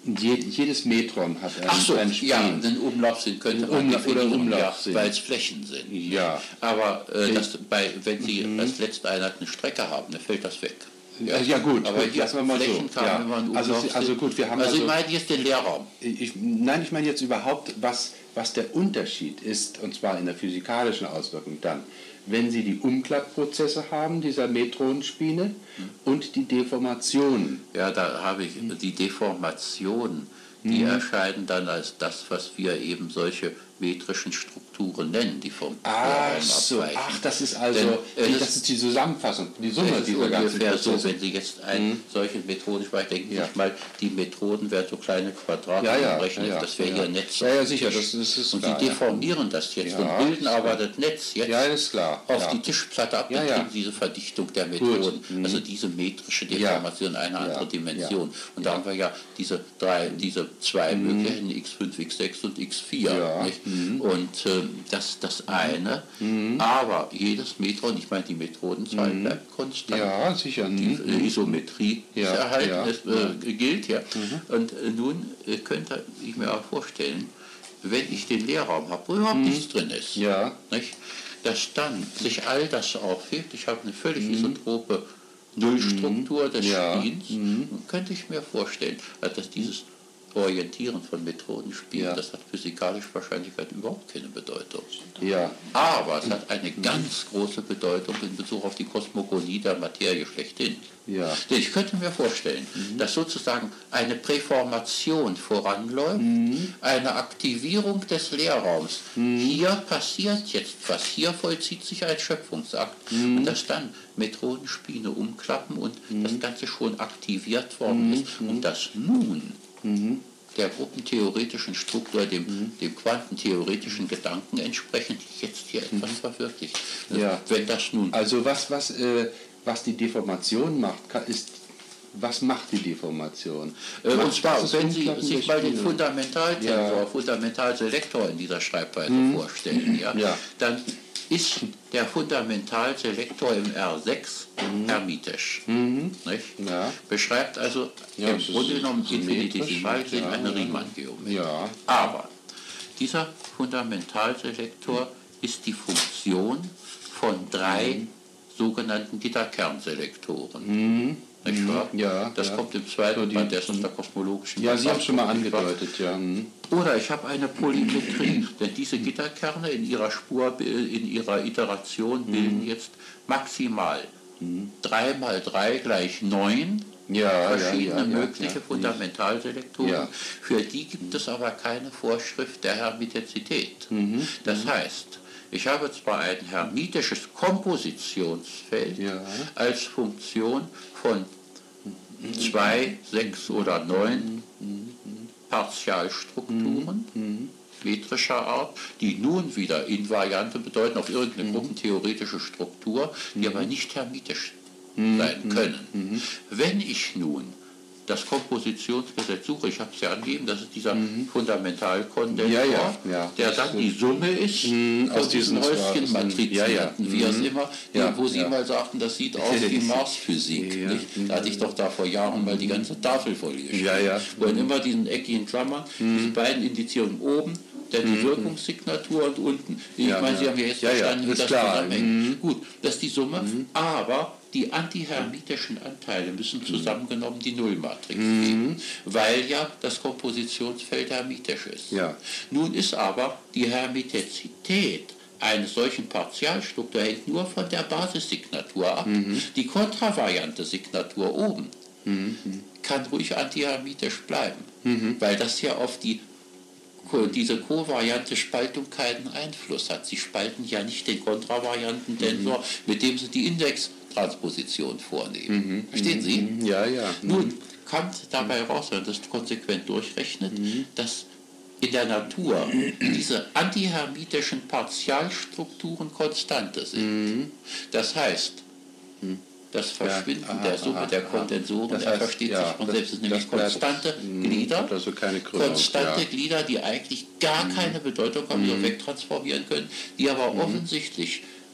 Je, jedes Metron hat einen, Ach so, einen Spin. ja, einen Umlaufsinn könnte man Umla oder Umlaufsinn. ja, weil es Flächen sind. Ja. Aber äh, das, bei, wenn Sie mhm. als letzte Einheit eine Strecke haben, dann fällt das weg. Ja, ja gut, aber hier lassen wir mal Flächen so. Kann, Ja. wenn man Also, also gut, wir haben also, also ich meine jetzt den Leerraum. Ich, nein, ich meine jetzt überhaupt, was, was der Unterschied ist, und zwar in der physikalischen Auswirkung dann, wenn Sie die Umklappprozesse haben, dieser Metronenspine, hm. und die Deformationen. Ja, da habe ich die Deformationen, die hm. erscheinen dann als das, was wir eben solche metrischen Strukturen nennen, die vom Ach so, ach, das ist also, Denn, äh, das ist die Zusammenfassung, die Summe dieser ganzen Prozesse. So, wenn Sie jetzt einen hm. solchen Methodenspeicher, denken Sie ja. sich mal, die Methoden wären so kleine Quadrate, ja, ja, rechnen, ja, das wäre ja. Ihr Netz. Ja, ja, sicher, das, das ist Und klar, die deformieren ja. das jetzt ja, und bilden aber das Netz jetzt ja, ist klar, auf ja. die Tischplatte ab, ja, ja. kriegen diese Verdichtung der Methoden, mhm. also diese metrische Deformation ja. einer anderen ja. Dimension. Und da haben wir ja diese drei, diese zwei mhm. Möglichkeiten, x fünf, x sechs und x vier. Ja. Nicht? Mhm. Und äh, das ist das eine, mhm. aber jedes Metron, ich meine, die Methodenzahl mhm. bleibt konstant. Ja, sicher. Die äh, Isometrie ja. ist erhalten, ja. es äh, gilt ja. Mhm. Und äh, nun äh, könnte ich mir auch vorstellen, wenn ich den Leerraum habe, wo überhaupt mhm. nichts drin ist, ja. nicht, dass dann sich all das aufhebt, ich habe eine völlig mhm. isotrope Nullstruktur des ja. Spins, mhm. dann könnte ich mir vorstellen, dass dieses Orientieren von Methodenspielen, ja. das hat physikalische Wahrscheinlichkeit überhaupt keine Bedeutung. Ja. Aber es hat eine ganz große Bedeutung in Bezug auf die Kosmogonie der Materie schlechthin. Ja. Denn ich könnte mir vorstellen, mhm. dass sozusagen eine Präformation voranläuft, mhm. eine Aktivierung des Leerraums. Mhm. Hier passiert jetzt was, hier vollzieht sich ein Schöpfungsakt. Mhm. Und dass dann Methodenspiele umklappen und mhm. das Ganze schon aktiviert worden ist. Mhm. Und dass nun Mhm. der gruppentheoretischen Struktur, dem, mhm. dem quantentheoretischen Gedanken entsprechend jetzt hier etwas mhm. verwirklicht. Ja. Wenn das nun also was, was, äh, was die Deformation macht, ist, was macht die Deformation? Äh, macht und zwar, wenn Sie sich mal den Fundamentaltensor, ja. Fundamentalselektor in dieser Schreibweise mhm. vorstellen, ja, ja. dann ist der Fundamentalselektor im R sechs mhm. hermitisch. Mhm. Nicht? Ja. Beschreibt also ja, im Grunde genommen infinitesimal gesehen ja, eine ja. Riemann-Geometrie. Ja. Aber dieser Fundamentalselektor ist die Funktion von drei mhm. sogenannten Gitterkernselektoren. Mhm. Nicht wahr? Ja, das ja. kommt im zweiten so die, Band der, der kosmologischen. Ja, Sie haben schon mal angedeutet, ja. Mhm. Oder ich habe eine Polymetrie, denn diese Gitterkerne in ihrer Spur, in ihrer Iteration bilden mhm. jetzt maximal mhm. drei mal drei gleich neun ja, verschiedene ja, ja, mögliche ja, Fundamentalselektoren. Ja. Für die gibt es aber keine Vorschrift der Hermitizität. Mhm. Das heißt, ich habe zwar ein hermitisches Kompositionsfeld ja. als Funktion von zwei, sechs oder neun Partialstrukturen mhm. metrischer Art, die nun wieder Invariante bedeuten auf irgendeine mhm. gruppentheoretische Struktur, die mhm. aber nicht hermitisch mhm. sein können. Mhm. Wenn ich nun das Kompositionsgesetz suche, ich habe es ja angegeben, das ist dieser mhm. Fundamentalkondensor, ja, ja, ja. der dann die Summe ist mhm. aus diesen Häuschenmatrizen, ja, ja. wie mhm. es immer, ja, wo Sie ja. mal sagten, das sieht aus wie Marsphysik. Ja. Nicht? Da hatte ich doch da vor Jahren mal die ganze Tafel voll geschrieben. Ja, ja. Wo in immer diesen eckigen Klammern, mhm. diese beiden Indizierungen oben, dann die mhm. Wirkungssignatur und unten. Ich ja, meine, Sie haben ja jetzt ja, verstanden, ja, wie das klar. zusammenhängt. Mhm. Gut, das ist die Summe, mhm. aber die antihermitischen Anteile müssen zusammengenommen die Nullmatrix mhm. geben, weil ja das Kompositionsfeld hermitisch ist. Ja. Nun ist aber die Hermitizität eines solchen Partialstruktur hängt nur von der Basissignatur ab. Mhm. Die kontravariante Signatur oben mhm. kann ruhig antihermitisch bleiben, mhm. weil das ja auf die diese kovariante Spaltung keinen Einfluss hat. Sie spalten ja nicht den kontravarianten Tensor, mhm. mit dem sie die Indextransposition vornehmen. Mhm. Verstehen Sie? Mhm. Ja, ja. Mhm. Nun kommt dabei raus, wenn man das konsequent durchrechnet, mhm. dass in der Natur diese antihermitischen Partialstrukturen Konstante sind. Mhm. Das heißt, mhm. das Verschwinden ja, aha, der Summe aha, der Kondensoren, das heißt, er versteht ja, sich von selbst, ist nämlich konstante bleibt, Glieder, also keine Krümmung, konstante ja. Glieder, die eigentlich gar mhm. keine Bedeutung haben, die mhm. wegtransformieren können, die aber mhm. offensichtlich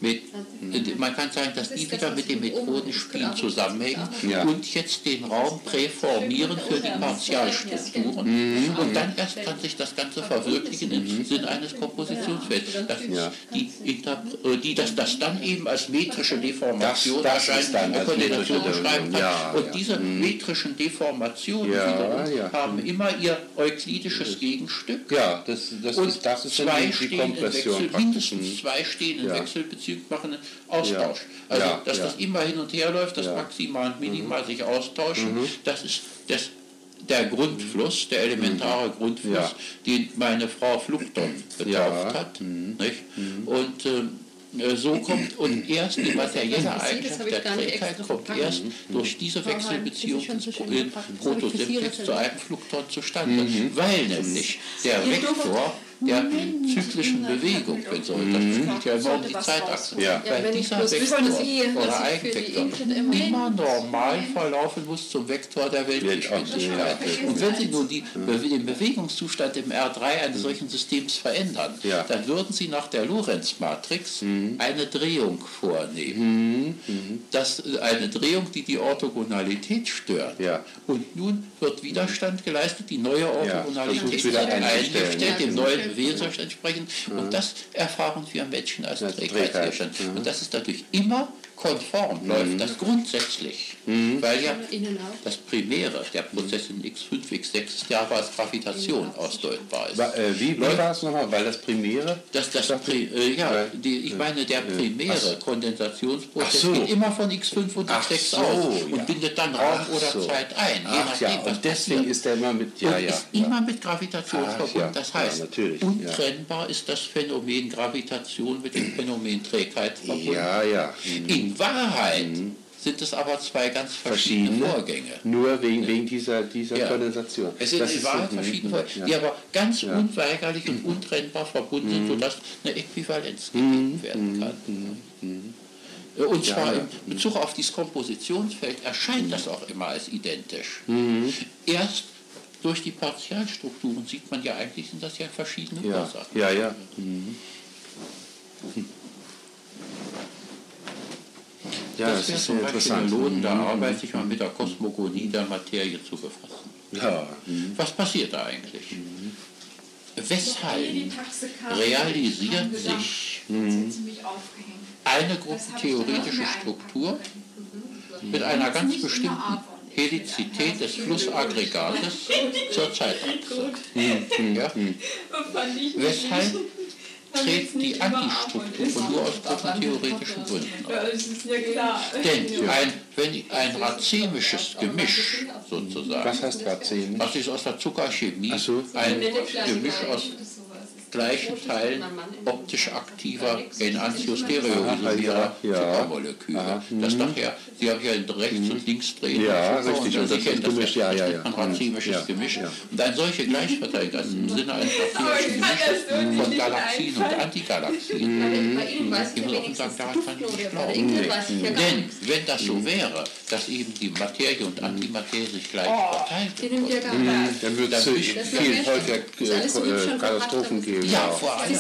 Mit, man kann sagen, dass die wieder mit dem Methodenspiel zusammenhängen ja. und jetzt den Raum präformieren für die Partialstrukturen. Mhm. Und dann erst kann sich das Ganze verwirklichen im mhm. Sinne eines Kompositionsfelds. Das, ja. die, die, dass das dann eben als metrische Deformation das, das erscheint, dann als Koordination beschreiben kann. Ja, und ja. diese mhm. metrischen Deformationen ja, ja. haben immer ihr euklidisches Gegenstück. Ja, das, das und ist, das ist zwei die stehen Kompression. Wechsel, mindestens zwei stehen in ja. Wechselbezug machen Austausch. Ja. Also, ja, dass ja. das immer hin und her läuft, dass ja. maximal und minimal mhm. sich austauschen, mhm. das ist das, der Grundfluss, der elementare mhm. Grundfluss, ja. den meine Frau Fluchton getauft ja. hat. Mhm. Nicht? Mhm. Und äh, so kommt, und erst die materielle Eigenschaft der Trägheit kommt erst mhm. durch diese Wechselbeziehung in Protosynthex zu einem Fluchton zustande. Mhm. Weil nämlich der Vektor der zyklischen Bewegung, wenn so, das spielt ja immer um die Zeitachse. Ja. Weil dieser Vektor oder Eigenvektor immer normal verlaufen muss zum Vektor der Weltgeschwindigkeit. Und wenn Sie nun die, den Bewegungszustand im R drei eines solchen Systems verändern, ja. dann würden Sie nach der Lorentz-Matrix mhm. eine Drehung vornehmen. Mhm. Das, eine Drehung, die die Orthogonalität stört. Ja. Und nun wird Widerstand geleistet, die neue Orthogonalität ja. wird eingestellt, dem neuen Bewegungszustand entsprechend. Mhm. Und das erfahren wir Menschen als Trägheitszustand. Mhm. Und das ist natürlich immer konform, mhm. läuft das grundsätzlich. Mhm. Weil ja das Primäre, der Prozess in x fünf, x sechs Jahre als Gravitation ausdeutbar ist. Äh, wie war das nochmal? Weil das Primäre? Das, das Pri äh, ja, die, ich meine, der primäre Kondensationsprozess so. geht immer von x fünf und x sechs so, aus und ja. bindet dann Raum Ach oder so. Zeit ein. Ach, je nachdem, ja. Und deswegen passiert. Ist der immer mit, ja, und ja, ist ja. immer mit Gravitation Ach, verbunden. Ja. Das heißt, ja, untrennbar ist das Phänomen Gravitation mit dem Phänomen Trägheit verbunden. Ja, ja. Mhm. In Wahrheit mhm. sind es aber zwei ganz verschiedene, verschiedene Vorgänge. Nur wegen, wegen dieser, dieser ja. Kondensation. Es sind in Wahrheit verschiedene Vorgänge, die aber ganz ja. unweigerlich und untrennbar verbunden sind, sodass eine Äquivalenz gegeben werden kann. Mhm. Und zwar ja, in Bezug auf dieses Kompositionsfeld erscheint mhm. das auch immer als identisch. Mhm. Erst durch die Partialstrukturen sieht man ja eigentlich, sind das ja verschiedene ja. Ursachen. Ja, ja. Mhm. Ja, das, das wäre zum Beispiel eine lohnende Arbeit, sich mal mit der Kosmogonie der Materie zu befassen. Ja. Mhm. Was passiert da eigentlich? Mhm. Weshalb realisiert sich mhm. eine gruppentheoretische Struktur mit einer ganz bestimmten Helizität des Flussaggregates zur Zeitachse? Mhm. Ja? Weshalb treten die Antistrukturen nur aus gruppentheoretischen Gründen auf. Denn ein, wenn ein racemisches Gemisch sozusagen, was heißt Racemisch? Das ist aus der Zuckerchemie so. ein Gemisch aus gleichen Teilen optisch aktiver enantiostereoisomerer ja, Zuckermoleküle. Aha, das daher, Sie haben ja rechts und links drehen. Ja, richtig. Und Sie kennen das, Gemisch, ja, ja, ja. ein racemisches ja, Gemisch. Ja. Und ein solche Gleichverteilung, also im Sinne eines racemischen Gemisches von Galaxien und Antigalaxien. Mhm. Ich muss auch sagen, daran kann ich nicht glauben. Denn wenn das so wäre, dass eben die Materie und Antimaterie sich gleich verteilen würden, dann würde es viel häufiger Katastrophen geben. Ja, vor allem.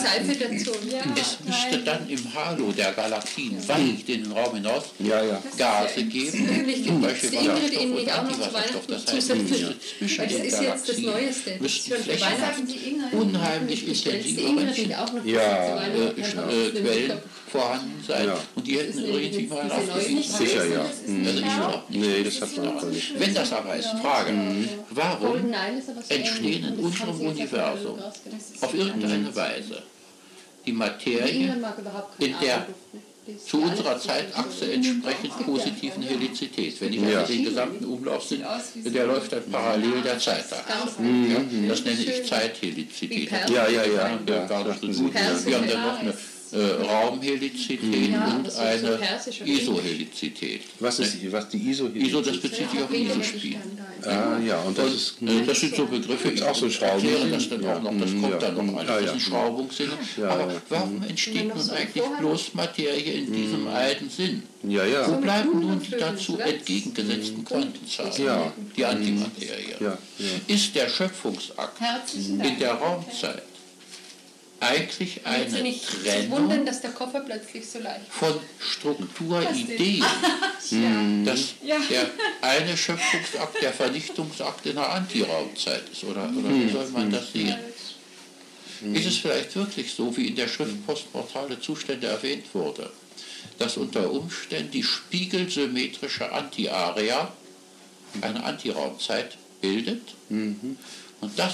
Es müsste dann im Halo der Galaxien weit in den Raum hinaus ja, ja. Gase geben, zum Beispiel Wasserstoff und Antiwasserstoff. Das heißt, zwischen den Galaxien müssten Flächen unheimlich intensive ja, äh, äh, Quellen vorhanden sein ja. und die hätten irgendwie mal aufgegeben. Sicher, ja. Mhm. Also ich ja. Nee, das hat man auch nicht. Wenn das aber ist, Frage, mhm. warum entstehen in unserem Universum auf irgendeine Weise die Materie in der zu unserer Zeitachse entsprechend positiven Helizität. Wenn ich ja. den gesamten Umlauf sehe, der läuft dann parallel der Zeitachse. Mhm. Ja, das nenne ich Zeithelizität. Ja, ja, ja. Wir haben dann noch eine Äh, Raumhelizität ja, und eine Isohelizität. Was ist was die Isohelizität? Iso, das bezieht sich auf Isospin. Ah, ja, und das, und, ist, äh, das sind so Begriffe, ich auch so erkläre das dann auch noch, das kommt ja. dann noch alles, das sind Schraubungssinne. Ja, aber warum entsteht nun eigentlich bloß Materie in diesem einen Sinn? Ja, ja. Wo bleiben nun die dazu entgegengesetzten Quantenzahlen, ja. die Antimaterie? Ja, ja. Ist der Schöpfungsakt in der Raumzeit eigentlich eine Sie nicht Trennung wundern, dass der Koffer plötzlich so leicht ist. von Strukturideen. Dass Ja. der eine Schöpfungsakt der Vernichtungsakt in der Antiraumzeit ist. Oder, oder wie soll man das sehen? Ist es vielleicht wirklich so, wie in der Schrift Postmortale Zustände erwähnt wurde, dass unter Umständen die spiegelsymmetrische Anti-Area eine Antiraumzeit bildet und dass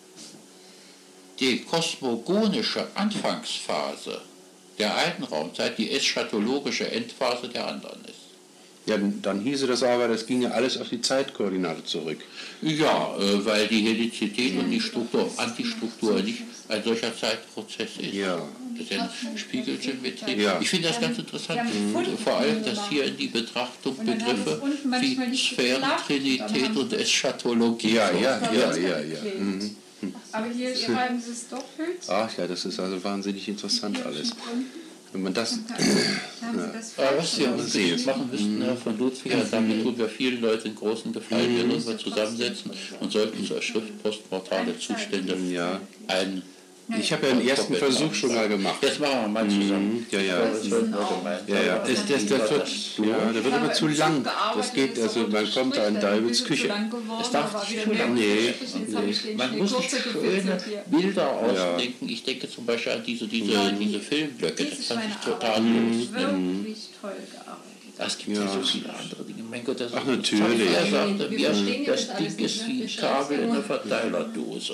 die kosmogonische Anfangsphase der einen Raumzeit die eschatologische Endphase der anderen ist? Ja, dann hieße das aber, das ging ja alles auf die Zeitkoordinate zurück. Ja, äh, weil die Helizität und die Struktur, Antistruktur nicht ein solcher Zeitprozess ist. Ja. Das ist ja eine Spiegelsymmetrie. Ja. Ich finde das ganz interessant, gefunden, vor allem, dass hier in die Betrachtung Und dann hat es Begriffe unten manchmal wie nicht geklappt, dann Sphärentrinität haben und sie- Eschatologie. Ja, so. ja, ja, ja, ja. Mhm. Aber hier schreiben sie es doppelt. Ach ja, das ist also wahnsinnig interessant alles. Wenn man das... Da haben sie das Aber falsch was wir Mal sehen. unbedingt machen müssten, Herr von Ludwiger, damit tun wir vielen Leuten einen großen Gefallen, wir uns mal zusammensetzen und sollten zur Schrift postmortale Zustände Ja. ein... Ich habe ja einen ersten Versuch schon mal gemacht. Jetzt machen wir mal zusammen. Ja, ja. Das sollten wir gemeinsam Ja, ja, machen. das, das, das wird, ja, der wird aber zu lang. Das geht, also man kommt da in Davids Küche. Es darf nicht zu lang Nee, nee. Man muss sich schöne Bilder ausdenken. Ich denke zum Beispiel an diese, diese, diese Filmblöcke. Das fand ich total lustig. wirklich toll gearbeitet. Es gibt ja so viele andere Dinge. Mein Gott, das Ach, ist natürlich. Er sagte Wir mir, verstehen ja das das Ding alles ist nicht, wie ne? ein Wir Kabel in schreiben einer Verteilerdose.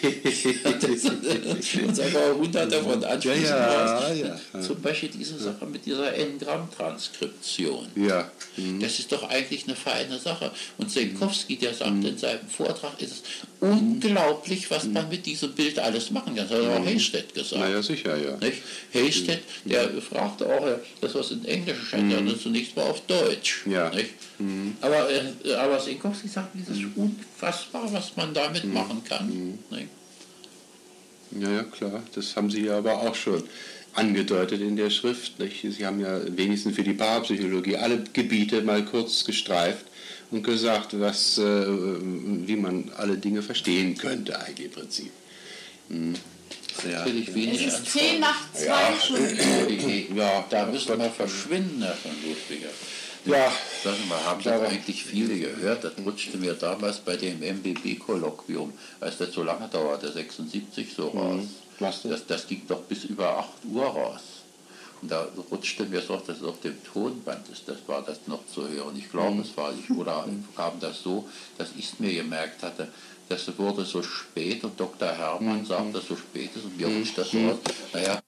Und sagen wir hunderte von Anschlüssen Ja, raus. ja. Zum Beispiel diese Sache mit dieser N-Gramm-Transkription. Ja. Das ist doch eigentlich eine feine Sache. Und Senkowski, der sagt in seinem Vortrag, ist es unglaublich, was man mit diesem Bild alles machen kann. Das hat auch Haystedt gesagt. Naja, sicher, ja. Nicht? Haystedt, der fragte auch, äh, das was in Englisch scheint, ja zunächst mal auf Deutsch. Ja. Nicht? Aber, äh, aber Senkowski sagt, es ist unfassbar, was man damit machen kann. Nicht? Ja, ja, klar. Das haben Sie ja aber auch schon angedeutet in der Schrift. Nicht? Sie haben ja wenigstens für die Parapsychologie alle Gebiete mal kurz gestreift und gesagt, was, äh, wie man alle Dinge verstehen könnte eigentlich im Prinzip. Hm. Ja. Natürlich wenig Es ist zehn nach zwei Ja. schon. Ja, da müssen wir verschwinden, Herr von Ludwiger. Ja, Sagen Sie mal, haben das eigentlich viele gehört? Das rutschte mir damals bei dem M B B-Kolloquium, als das so lange dauerte, sechsundsiebzig so raus. Was denn? Das, das ging doch bis über acht Uhr raus. Und da rutschte mir so, dass es auf dem Tonband ist, das war das noch zu hören. Ich glaube, es war nicht. Oder kam das so, dass ich es mir gemerkt hatte, das wurde so spät und Doktor Hermann sagte, so spät ist und mir rutscht das so aus. Naja,